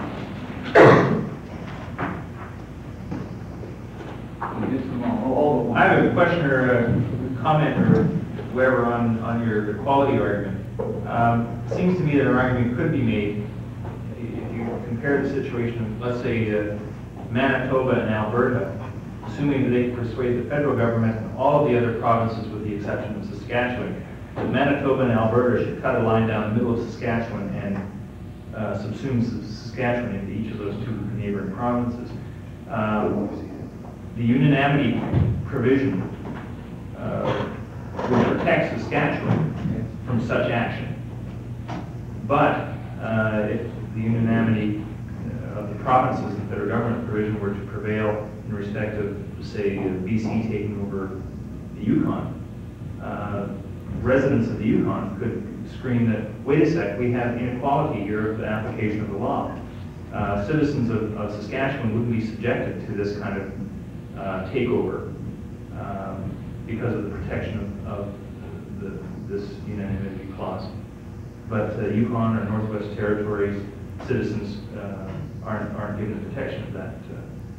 I have a question or a comment or whatever on, on your equality argument. Um, it seems to me that an argument could be made if you compare the situation of, let's say, uh, Manitoba and Alberta, assuming that they can persuade the federal government and all of the other provinces with the exception of Saskatchewan, that Manitoba and Alberta should cut a line down the middle of Saskatchewan and uh, subsume Saskatchewan into each of those two neighboring provinces. Um, the unanimity provision uh, would protect Saskatchewan from such action. But uh, if the unanimity of the provinces and the federal government provision were to prevail in respect of, say, B C taking over the Yukon, uh, residents of the Yukon could scream that, wait a sec, we have inequality here of the application of the law. Uh, citizens of, of Saskatchewan wouldn't be subjected to this kind of uh, takeover um, because of the protection of, of the, this unanimity clause. But uh, Yukon or Northwest Territories citizens uh, aren't, aren't given the protection of that, uh,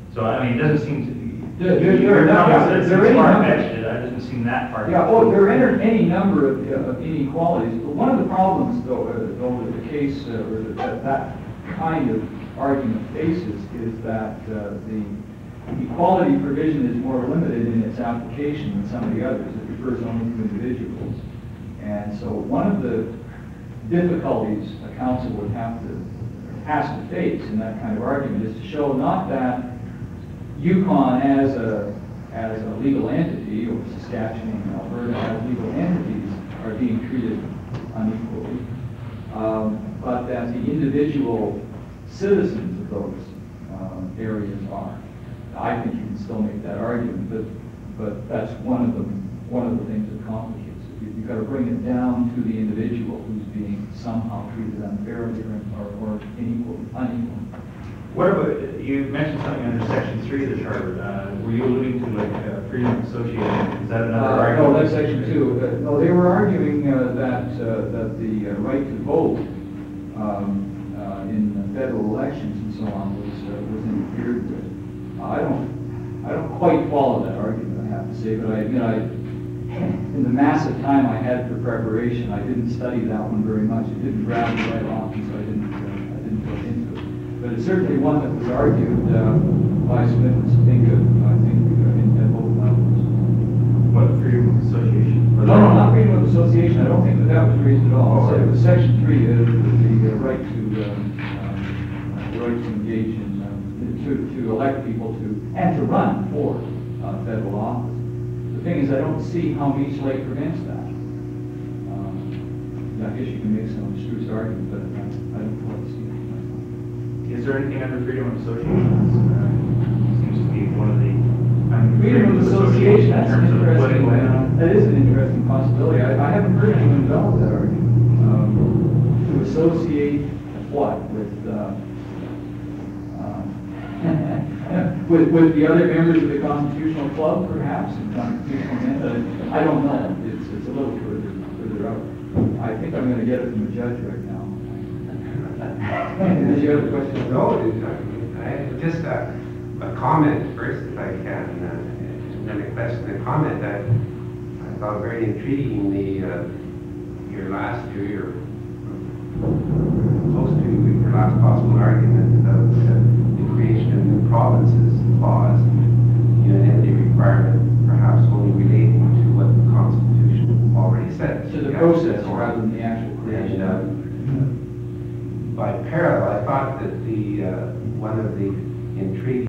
So, I mean, it doesn't seem to be, There- there- there- your comments, there- it there seems is number- far-fetched, that doesn't seem that far. Yeah, oh, there are any number of, uh, of inequalities. But one of the problems, though, uh, though that the case, uh, or that, that kind of argument faces is that uh, the equality provision is more limited in its application than some of the others. It refers only to individuals. And so one of the difficulties a council would have to, has to face in that kind of argument is to show not that Yukon as a, as a legal entity, or Saskatchewan and Alberta as legal entities are being treated unequally, um, but that the individual citizens of those um, areas are. I think you can still make that argument, but but that's one of the one of the things that complicates it. You, you've got to bring it down to the individual who's being somehow treated unfairly or, or unequal, unequal. What about, you mentioned something under section three of the charter, uh, were you alluding to like uh, freedom of association? Is that another Uh, argument? no, that's section two. Uh, no, they were arguing uh, that uh, that the uh, right to vote um, uh, in federal elections and so on was uh, was interfered with. Uh, I don't I don't quite follow that argument, I have to say, but I admit I, in the massive time I had for preparation, I didn't study that one very much. It didn't grab me right off, so I didn't uh, I didn't look into it. But it's certainly one that was argued uh, by Smith and Spinka, I think, uh, in at both levels. What, freedom of association? No, no, not freedom of association. I don't think that that was raised at all. So it was section three, uh, the uh, right to um, um, the right to engage in um, to to elect people to and to run for uh, federal office. The thing is, I don't see how Meech Lake prevents that. Um, I guess you can make some abstruse argument, but I, I don't quite see it. Is there anything under freedom of association? Uh, seems to be one of the. I mean, Freedom of association, in that's an terms of interesting, political, uh, that is an interesting possibility. I, I haven't heard anyone develop that argument. Um, to associate what with, uh, um, with, with the other members of the Constitutional Club, perhaps, and constitutional men, uh, I don't know. It's, it's a little further, further out. I think I'm going to get it from the judge right now. Did you have a question? No, I, just a, a comment first, if I can, uh, and then a question. A comment that I thought very intriguing. The uh, your last year, your close to your last possible argument of uh, the creation of new provinces clause, unanimity requirement, perhaps only relating to what the Constitution already says. To the process rather than the actual creation. And, uh, by parallel, I thought that the uh, one of the intriguing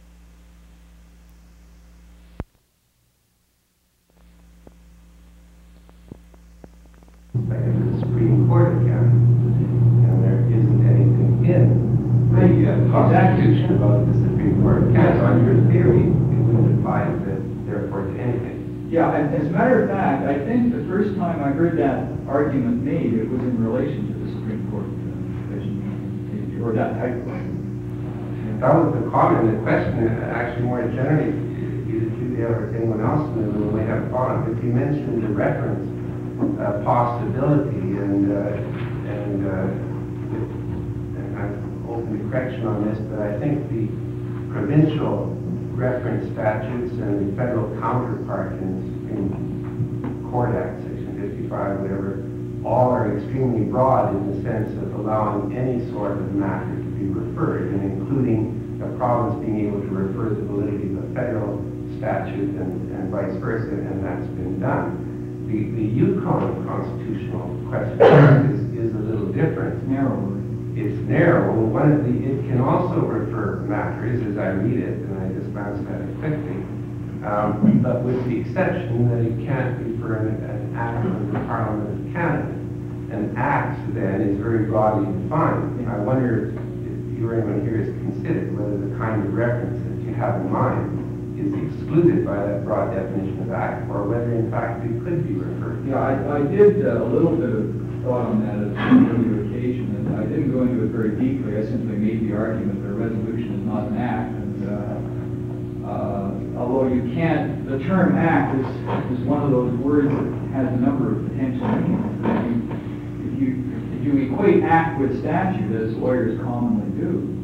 by the Supreme Court again, and there isn't anything in the uh, Constitution about the Supreme Court. Can't, on your theory, it wouldn't apply to, therefore, to anything. Yeah, and as a matter of fact, I think the first time I heard that argument made, it was in relation to the Supreme Court uh, or that type of argument. That was the comment. The question, uh, actually, more generally, either Julia or anyone else in the room might have thought of. If you mentioned the reference uh, possibility, and uh, and uh, and I'm open to correction on this, but I think the provincial reference statutes and the federal counterpart in the Supreme Court Act, Section fifty-five, whatever, all are extremely broad in the sense of allowing any sort of matter to be referred, and including a province being able to refer the validity of a federal statute and, and vice versa, and that's been done. The, the Yukon constitutional question is, is a little different. Narrower. It's narrow. One of the, it can also refer matters, as I read it, and I just glanced at it quickly, um, but with the exception that it can't refer an, an act of the Parliament of Canada. An act, then, is very broadly defined. I wonder if you or anyone here has considered whether the kind of reference that you have in mind is excluded by that broad definition of act, or whether, in fact, it could be referred. Yeah, I, I did uh, a little bit of thought on that at an earlier occasion, and I didn't go into it very deeply. I simply made the argument that a resolution is not an act, and uh, uh, although you can't, the term act is, is one of those words that has a number of potential meanings. If you, if you, if you equate act with statute, as lawyers commonly do,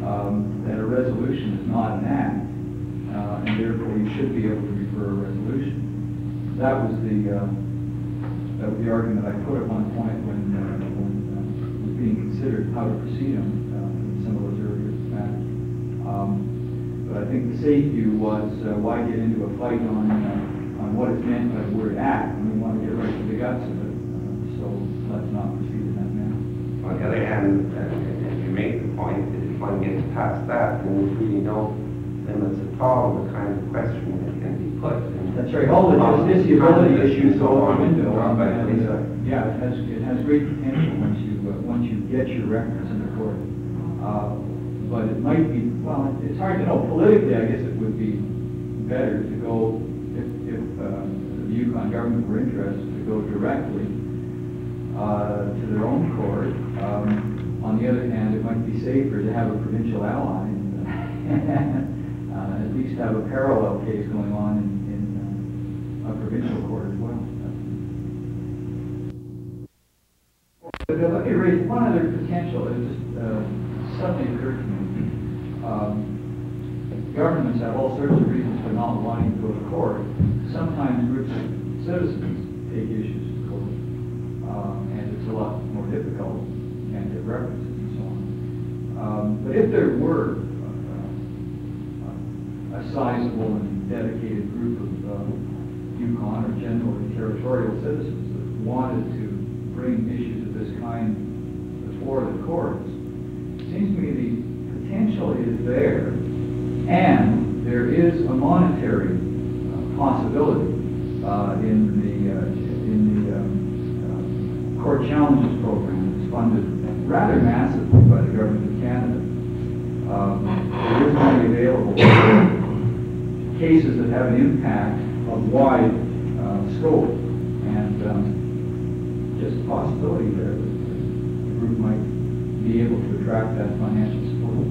um, that a resolution is not an act, uh, and therefore you should be able to refer a resolution. That was the uh, that was the argument I put at one point when, uh, when uh, it was being considered how to proceed on uh, some of those earlier matters. Um, but I think the safe view was uh, why get into a fight on uh, on what is meant by the word act, and we want to get right to the guts of it. Uh, so let's not proceed in that manner. On the other hand, uh, if you make the point that if one gets past that, then there's really no limits at all on the kind of question that can be put. And That's right. All the justiciability issues go out the window. Drawn by And, police. uh, yeah, it has it has great potential once you uh, once you get your records in the court. Uh, but it might be well. It's hard to know. Politically, I guess it would be better to go if if uh, the Yukon government were interested to go directly uh, to their own court. Um, on the other hand, it might be safer to have a provincial ally. And, uh, at least have a parallel case going on in, in uh, a provincial court as well. But uh, let me raise one other potential that just uh, suddenly occurred to me. Um, governments have all sorts of reasons for not wanting to go to court. Sometimes groups of citizens take issues to court, um, and it's a lot more difficult, can't get references and so on. Um, but if there were a sizable and dedicated group of uh, Yukon or generally territorial citizens that wanted to bring issues of this kind before the courts, it seems to me the potential is there, and there is a monetary uh, possibility uh, in the uh, in the um, uh, court challenges program that's funded rather massively by the government of Canada. Um, there is money available for cases that have an impact of wide uh, scope, and um, just a possibility there that the group might be able to attract that financial support.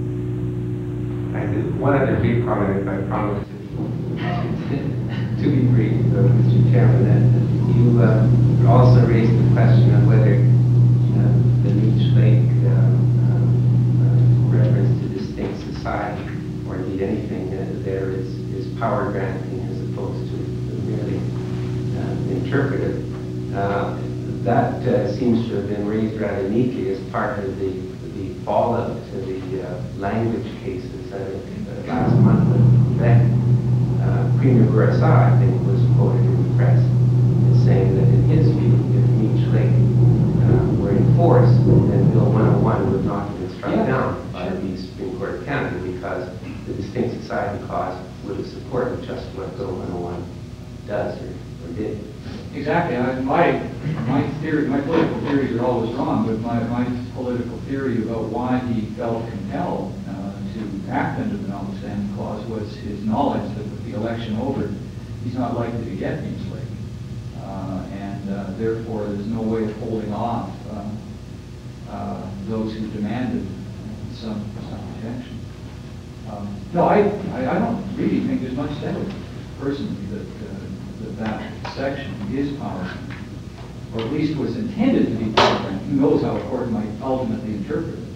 I do. One other brief comment, if I promise to, to be brief, uh, Mister Chairman, that you uh, also raised the question of whether uh, the Meech Lake uh, uh, uh, reference to distinct society, or indeed anything uh, there is, is power granting as opposed to merely uh, interpretive. Uh, that uh, seems to have been raised rather neatly as part of the, the fallout to the uh, language cases uh, uh, last month in Quebec. Uh, Premier Bourassa, I think, was quoted in the press as saying that in his view, if Meech Lake uh, were enforced, then Bill one oh one would not have been struck Yeah. down by the Supreme Court of Canada, because the distinct society clause would have supported just what Bill one oh one does or, or did. Exactly. I, my my theory, my political theories are always wrong, but my, my political theory about why he felt compelled uh, to act under the notwithstanding clause was his knowledge that with the election over, he's not likely to get Meech Lake, uh, and uh, therefore there's no way of holding off uh, uh, those who demanded some some protection. Um, no, I, I I don't really think there's much said personally that. Uh, that that section is power, or at least was intended to be power. Who knows how a court might ultimately interpret it.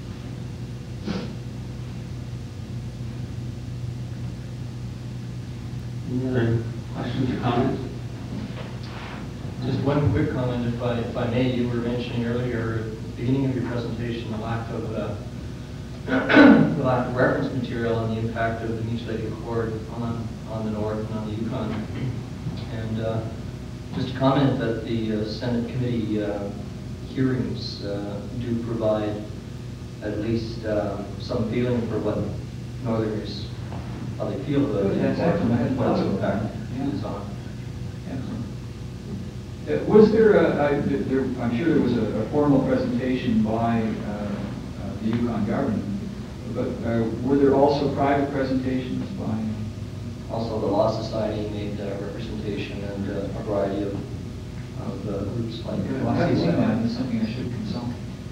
Any other questions or comments? Just one quick comment, if I, if I may. You were mentioning earlier, at the beginning of your presentation, the lack of uh, the lack of reference material on the impact of the Meech Lake Accord on on the North and on the Yukon. And uh, just a comment that the uh, Senate committee uh, hearings uh, do provide at least uh, some feeling for what Northerners, how they feel about Good, it, that's excellent. I hadn't what thought its of that. impact Yeah. is on. Excellent. Uh, was there a, I, there, I'm sure there was a, a formal presentation by uh, uh, the Yukon government, but uh, were there also private presentations by? Also, the Law Society made uh, representation and uh, a variety of, of uh, groups like Well, I haven't seen that. It's something I should consult.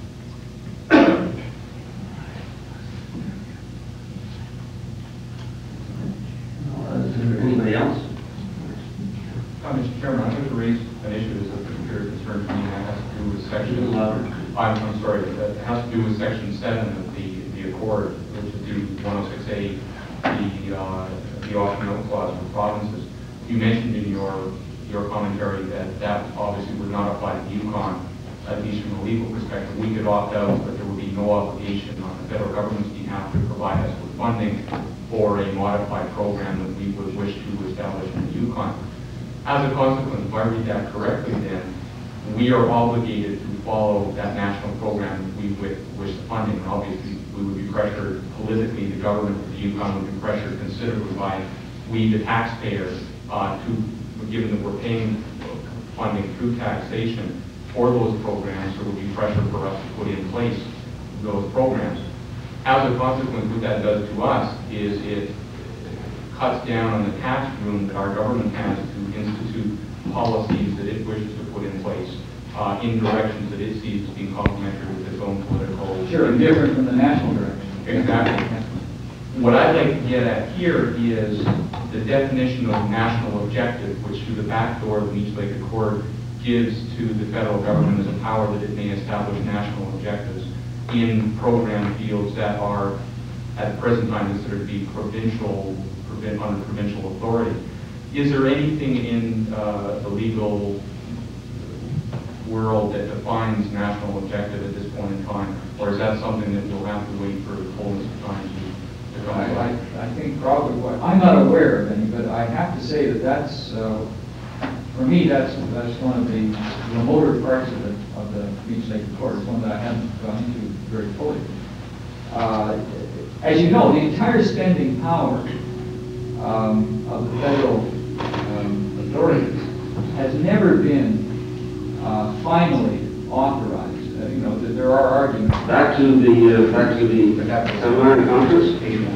Uh, is there anybody else? Uh, Mister Chairman, I'm going to raise an issue that's of particular concern to me, and that has to do with section. Louder. I'm, I'm sorry, that has to do with section seven of the, the Accord, which is the one oh six A, the, uh, the option-out clause for provinces. You mentioned in your, your commentary that that obviously would not apply to Yukon, at least from a legal perspective. We could opt out, but there would be no obligation on the federal government's behalf to provide us with funding for a modified program that we would wish to establish in the Yukon. As a consequence, if I read that correctly then, we are obligated to follow that national program if we wish, wish the funding. And obviously, we would be pressured politically, the government of the Yukon would be pressured considerably by we, the taxpayers, uh, to, given that we're paying funding through taxation for those programs, there would be pressure for us to put in place those programs. As a consequence, what that does to us is it cuts down on the tax room that our government has to institute policies that it wishes to put in place uh, in directions that it sees as being complementary with its own political... Sure, and different from the national direction. Exactly. What I'd like to get at here is the definition of national objective, which through the back door of the Meech Lake Accord gives to the federal government as a power that it may establish national objectives in program fields that are at the present time considered to be provincial, provin under provincial authority. Is there anything in uh, the legal world that defines national objective at this point in time, or is that something that we'll have to wait for the fullness of time to, to come I, to? I, I think probably what, I'm not aware of any, but I have to say that that's, uh, for me, that's, that's one of the remoter parts of the, of the Meech Lake Accord. It's one that I haven't gone into very fully. Uh, as you know, the entire spending power um, of the federal um, authorities has never been uh, finally authorized. Uh, you know, there, there are arguments. Back to the, uh, back to the Samarra Conference.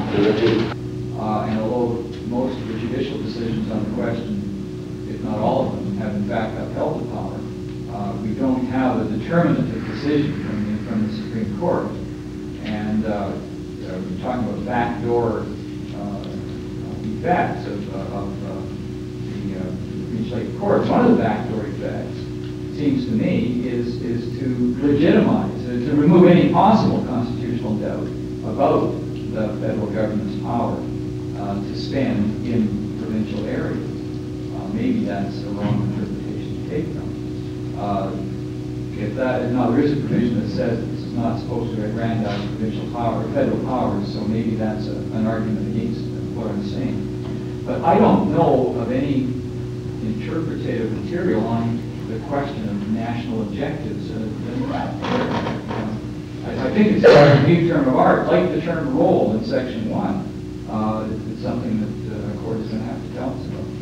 Uh, and although most of the judicial decisions on the question, if not all of them, have in fact upheld the power, uh, we don't have a determinative decision from the, from the Supreme Court. And uh, we're talking about backdoor uh, effects of, uh, of uh, the uh, Meech Lake Accord. One of the backdoor effects, seems to me, is, is to legitimize, uh, to remove any possible constitutional doubt about the federal government's power uh, to spend in provincial areas. Uh, maybe that's a wrong interpretation to take from. Uh, if that, now there is a provision that says that this is not supposed to aggrandize provincial power, federal powers, so maybe that's a, an argument against what I'm saying. But I don't know of any interpretative material on the question of national objectives. Uh, I, I think it's a new term of art, like the term role in Section one. Uh, it, it's something that uh, the court is going to have to tell us about.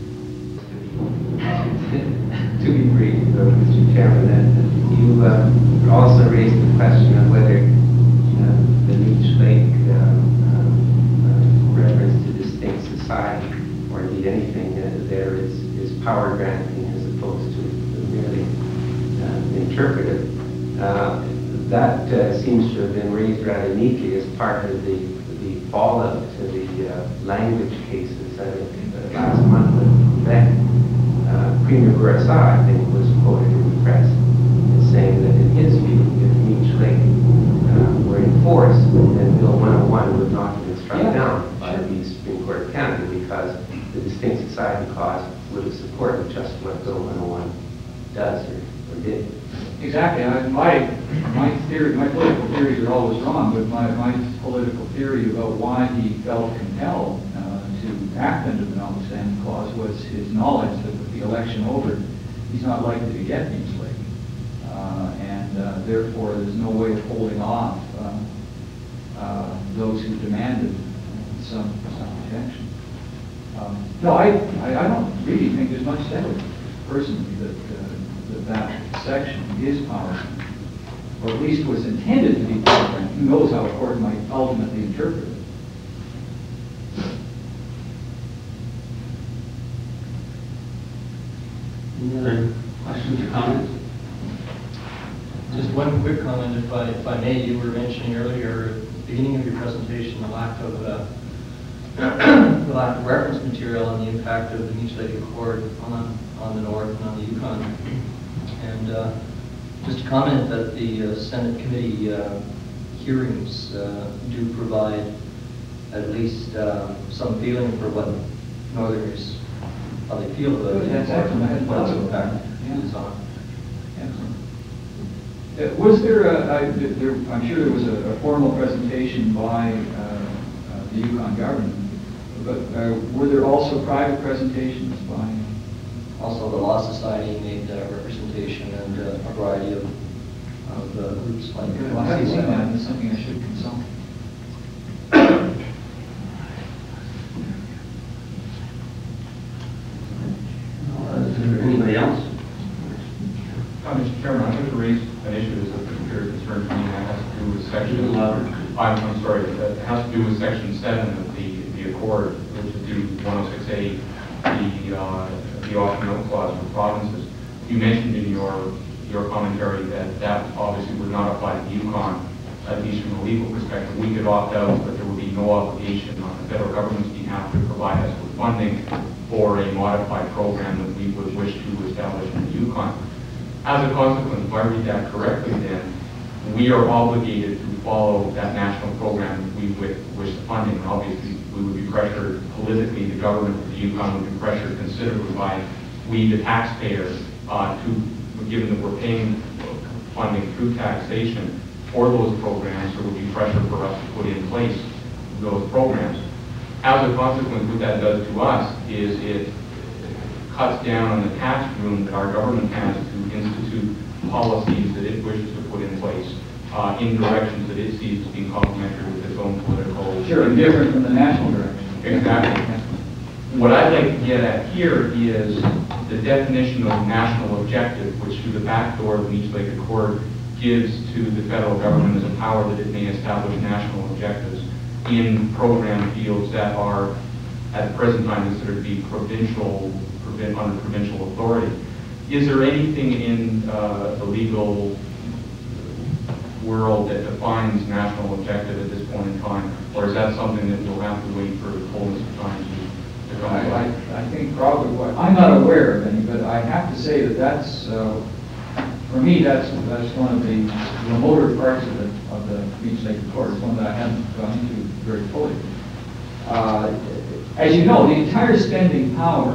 To be brief, though, Mister Chairman, that you uh, also raised the question of whether uh, the Meech Lake uh, uh, reference to distinct society, or indeed anything uh, there is, is power granting as opposed to merely uh, interpretive. Uh, that uh, seems to have been raised rather neatly as part of the, the fallout to the uh, language cases uh, last month with Quebec. Uh, Premier Bourassa, I think, was quoted in the press as saying that in his view, if Meech Lake uh, were in force, then Bill one oh one would not have been struck Yeah, down by sure. the Supreme Court of Canada, because the Distinct Society Clause would have supported just what Bill one oh one does or, or did. Exactly. I, my my theory, my political theories are always wrong, but my, my political theory about why he felt compelled uh, to act under the notwithstanding clause was his knowledge that with the election over, he's not likely to get Meech Lake, uh, and uh, therefore there's no way of holding off uh, uh, those who demanded some some protection. Um, no, I, I I don't really think there's much doubt personally that. Uh, that that section is power, or at least was intended to be power. Who knows how a court might ultimately interpret it. Any other questions or comments? Just one quick comment, if I, if I may. You were mentioning earlier, at the beginning of your presentation, the lack of uh, the lack of reference material on the impact of the Meech Lake Accord on on the North and on the Yukon. And uh, just to comment that the uh, Senate committee uh, hearings uh, do provide at least uh, some feeling for what Northerners, how they feel about Good, it, that's excellent. I hadn't what its thought of that. impact Yeah. is on. Excellent. Uh, Was there a, a- there, I'm sure there was a, a formal presentation by uh, uh, the Yukon government, but uh, were there also private presentations by? Also, the Law Society made uh, representation and uh, a variety of, of uh, groups like. Well, I haven't seen that, it's something I should consult. Anybody else? Uh, Mister Chairman, I'd like to raise an issue that's of particular concern to me, and that has to do with A little section, louder. I'm, I'm sorry, that has to do with section seven of the, the Accord, which is due one oh six A, the, uh, the option out clause for provinces. You mentioned in your, your commentary that that obviously would not apply to Yukon, at least from a legal perspective. We could opt out, but there would be no obligation on the federal government's behalf to provide us with funding for a modified program that we would wish to establish in the Yukon. As a consequence, if I read that correctly, then we are obligated to follow that national program if we wi- wish the funding. And obviously, we would be pressured politically, the government of the Yukon would be pressured considerably by we, the taxpayers, uh, to, given that we're paying funding through taxation for those programs, there would be pressure for us to put in place those programs. As a consequence, what that does to us is it cuts down on the tax room that our government has to institute policies that it wishes to put in place uh, in directions that it sees as being complementary with its own political. Sure, and different from the national direction. Exactly. What I'd like to get at here is the definition of national objective, which through the back door of the Meech Lake Accord gives to the federal government as a power that it may establish national objectives in program fields that are at the present time considered to be provincial, provin- under provincial authority. Is there anything in uh, the legal world that defines national objective at this point in time, or is that something that we'll have to wait for the fullness of time to, to come I, about? I, I think probably what, I'm not aware of any, but I have to say that that's, uh, for me, that's, that's one of the remoter parts of the, of the Meech Lake Accord. It's one that I haven't gone into very fully. Uh, as you know, the entire spending power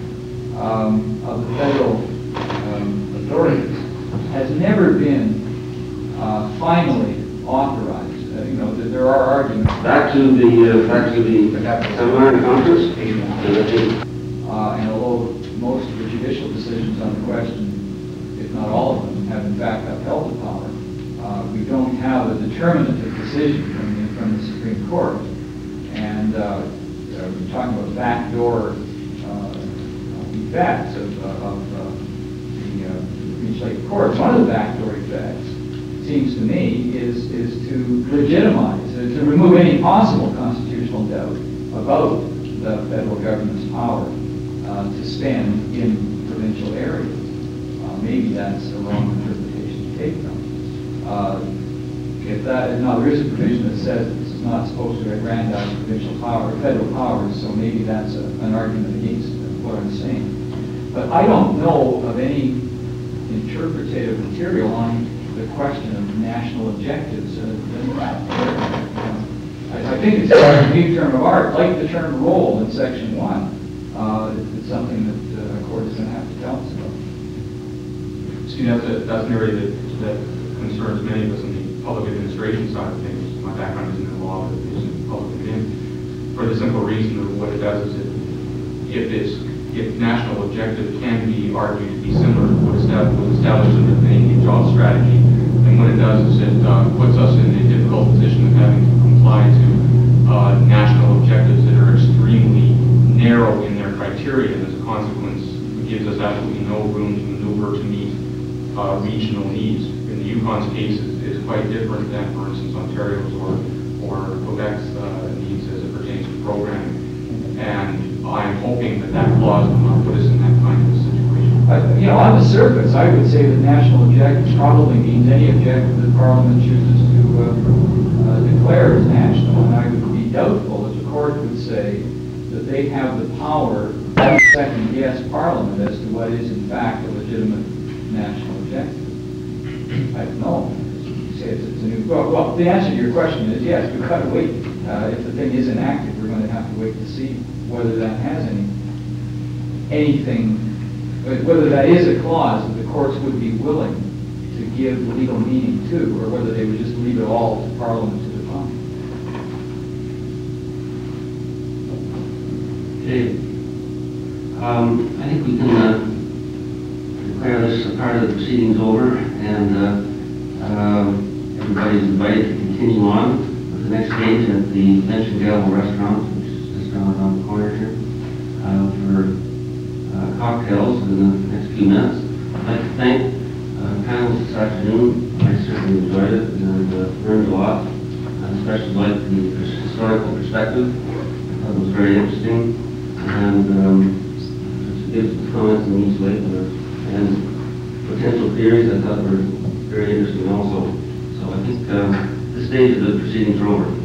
um, of the federal um, authorities has never been uh, finally authorized. Uh, you know, there, there are arguments. Back to the, uh, back to the seminar and conference. And I think Uh, and although most of the judicial decisions on the question, if not all of them, have in fact upheld the power, uh, we don't have a determinative decision from the, from the Supreme Court. And uh, uh, we're talking about backdoor uh, effects of, uh, of uh, the uh, Meech Lake Accord. One of the backdoor effects, seems to me, is, is to legitimize, uh, to remove any possible constitutional doubt about the federal government's power uh, to spend in provincial areas. Uh, maybe that's a wrong interpretation to take from it. Uh, if that, now there is a provision that says this is not supposed to aggrandize provincial power, federal powers, so maybe that's a, an argument against what I'm saying. But I don't know of any interpretative material on the question of national objectives. Uh, I, I think it's a new term of art, like the term role in section one. Uh, it's something that uh, a court is going to have to tell us about. See, that's, a, that's an area that, that concerns many of us on the public administration side of things. My background isn't in law, but it's in public admin. For the simple reason that what it does is it, if it's, if national objective can be argued to be similar to what was established in the Canadian job strategy, then what it does is it uh, puts us in a difficult position of having to comply to uh, national objectives that are extremely narrow in their criteria, and as a consequence, it gives us absolutely no room to maneuver to meet uh, regional needs. In the Yukon's case, it's, it's quite different than, for instance, Ontario's or, or Quebec's uh, needs as it pertains to programming. And I'm hoping that that clause will not put us in that kind of a situation. But, you know, on the surface, I would say that national objective probably means any objective that Parliament chooses to uh, uh, declare as national, and I would be doubtful that the court would say that they have the power to second guess Parliament as to what is in fact a legitimate national objective. I don't know. You say say it's it's a new, well, well, the answer to your question is yes, we've got to wait. Uh, If the thing isn't active, we're going to have to wait to see whether that has any, anything, whether that is a clause that the courts would be willing to give legal meaning to, or whether they would just leave it all to Parliament to define. Okay. Um, I think we can uh, declare this a part of the proceedings over, and uh, um, everybody's invited to continue on with the next stage at the mentioned Gallo Restaurant, which is just down around the corner here, uh, for uh, cocktails in the next few minutes. I'd like to thank uh, panels this afternoon. I certainly enjoyed it and uh, learned a lot. I especially liked the historical perspective. I thought it was very interesting, and um, to give some comments on each lake and potential theories I thought were very interesting also. So I think uh, this stage of the proceedings are over.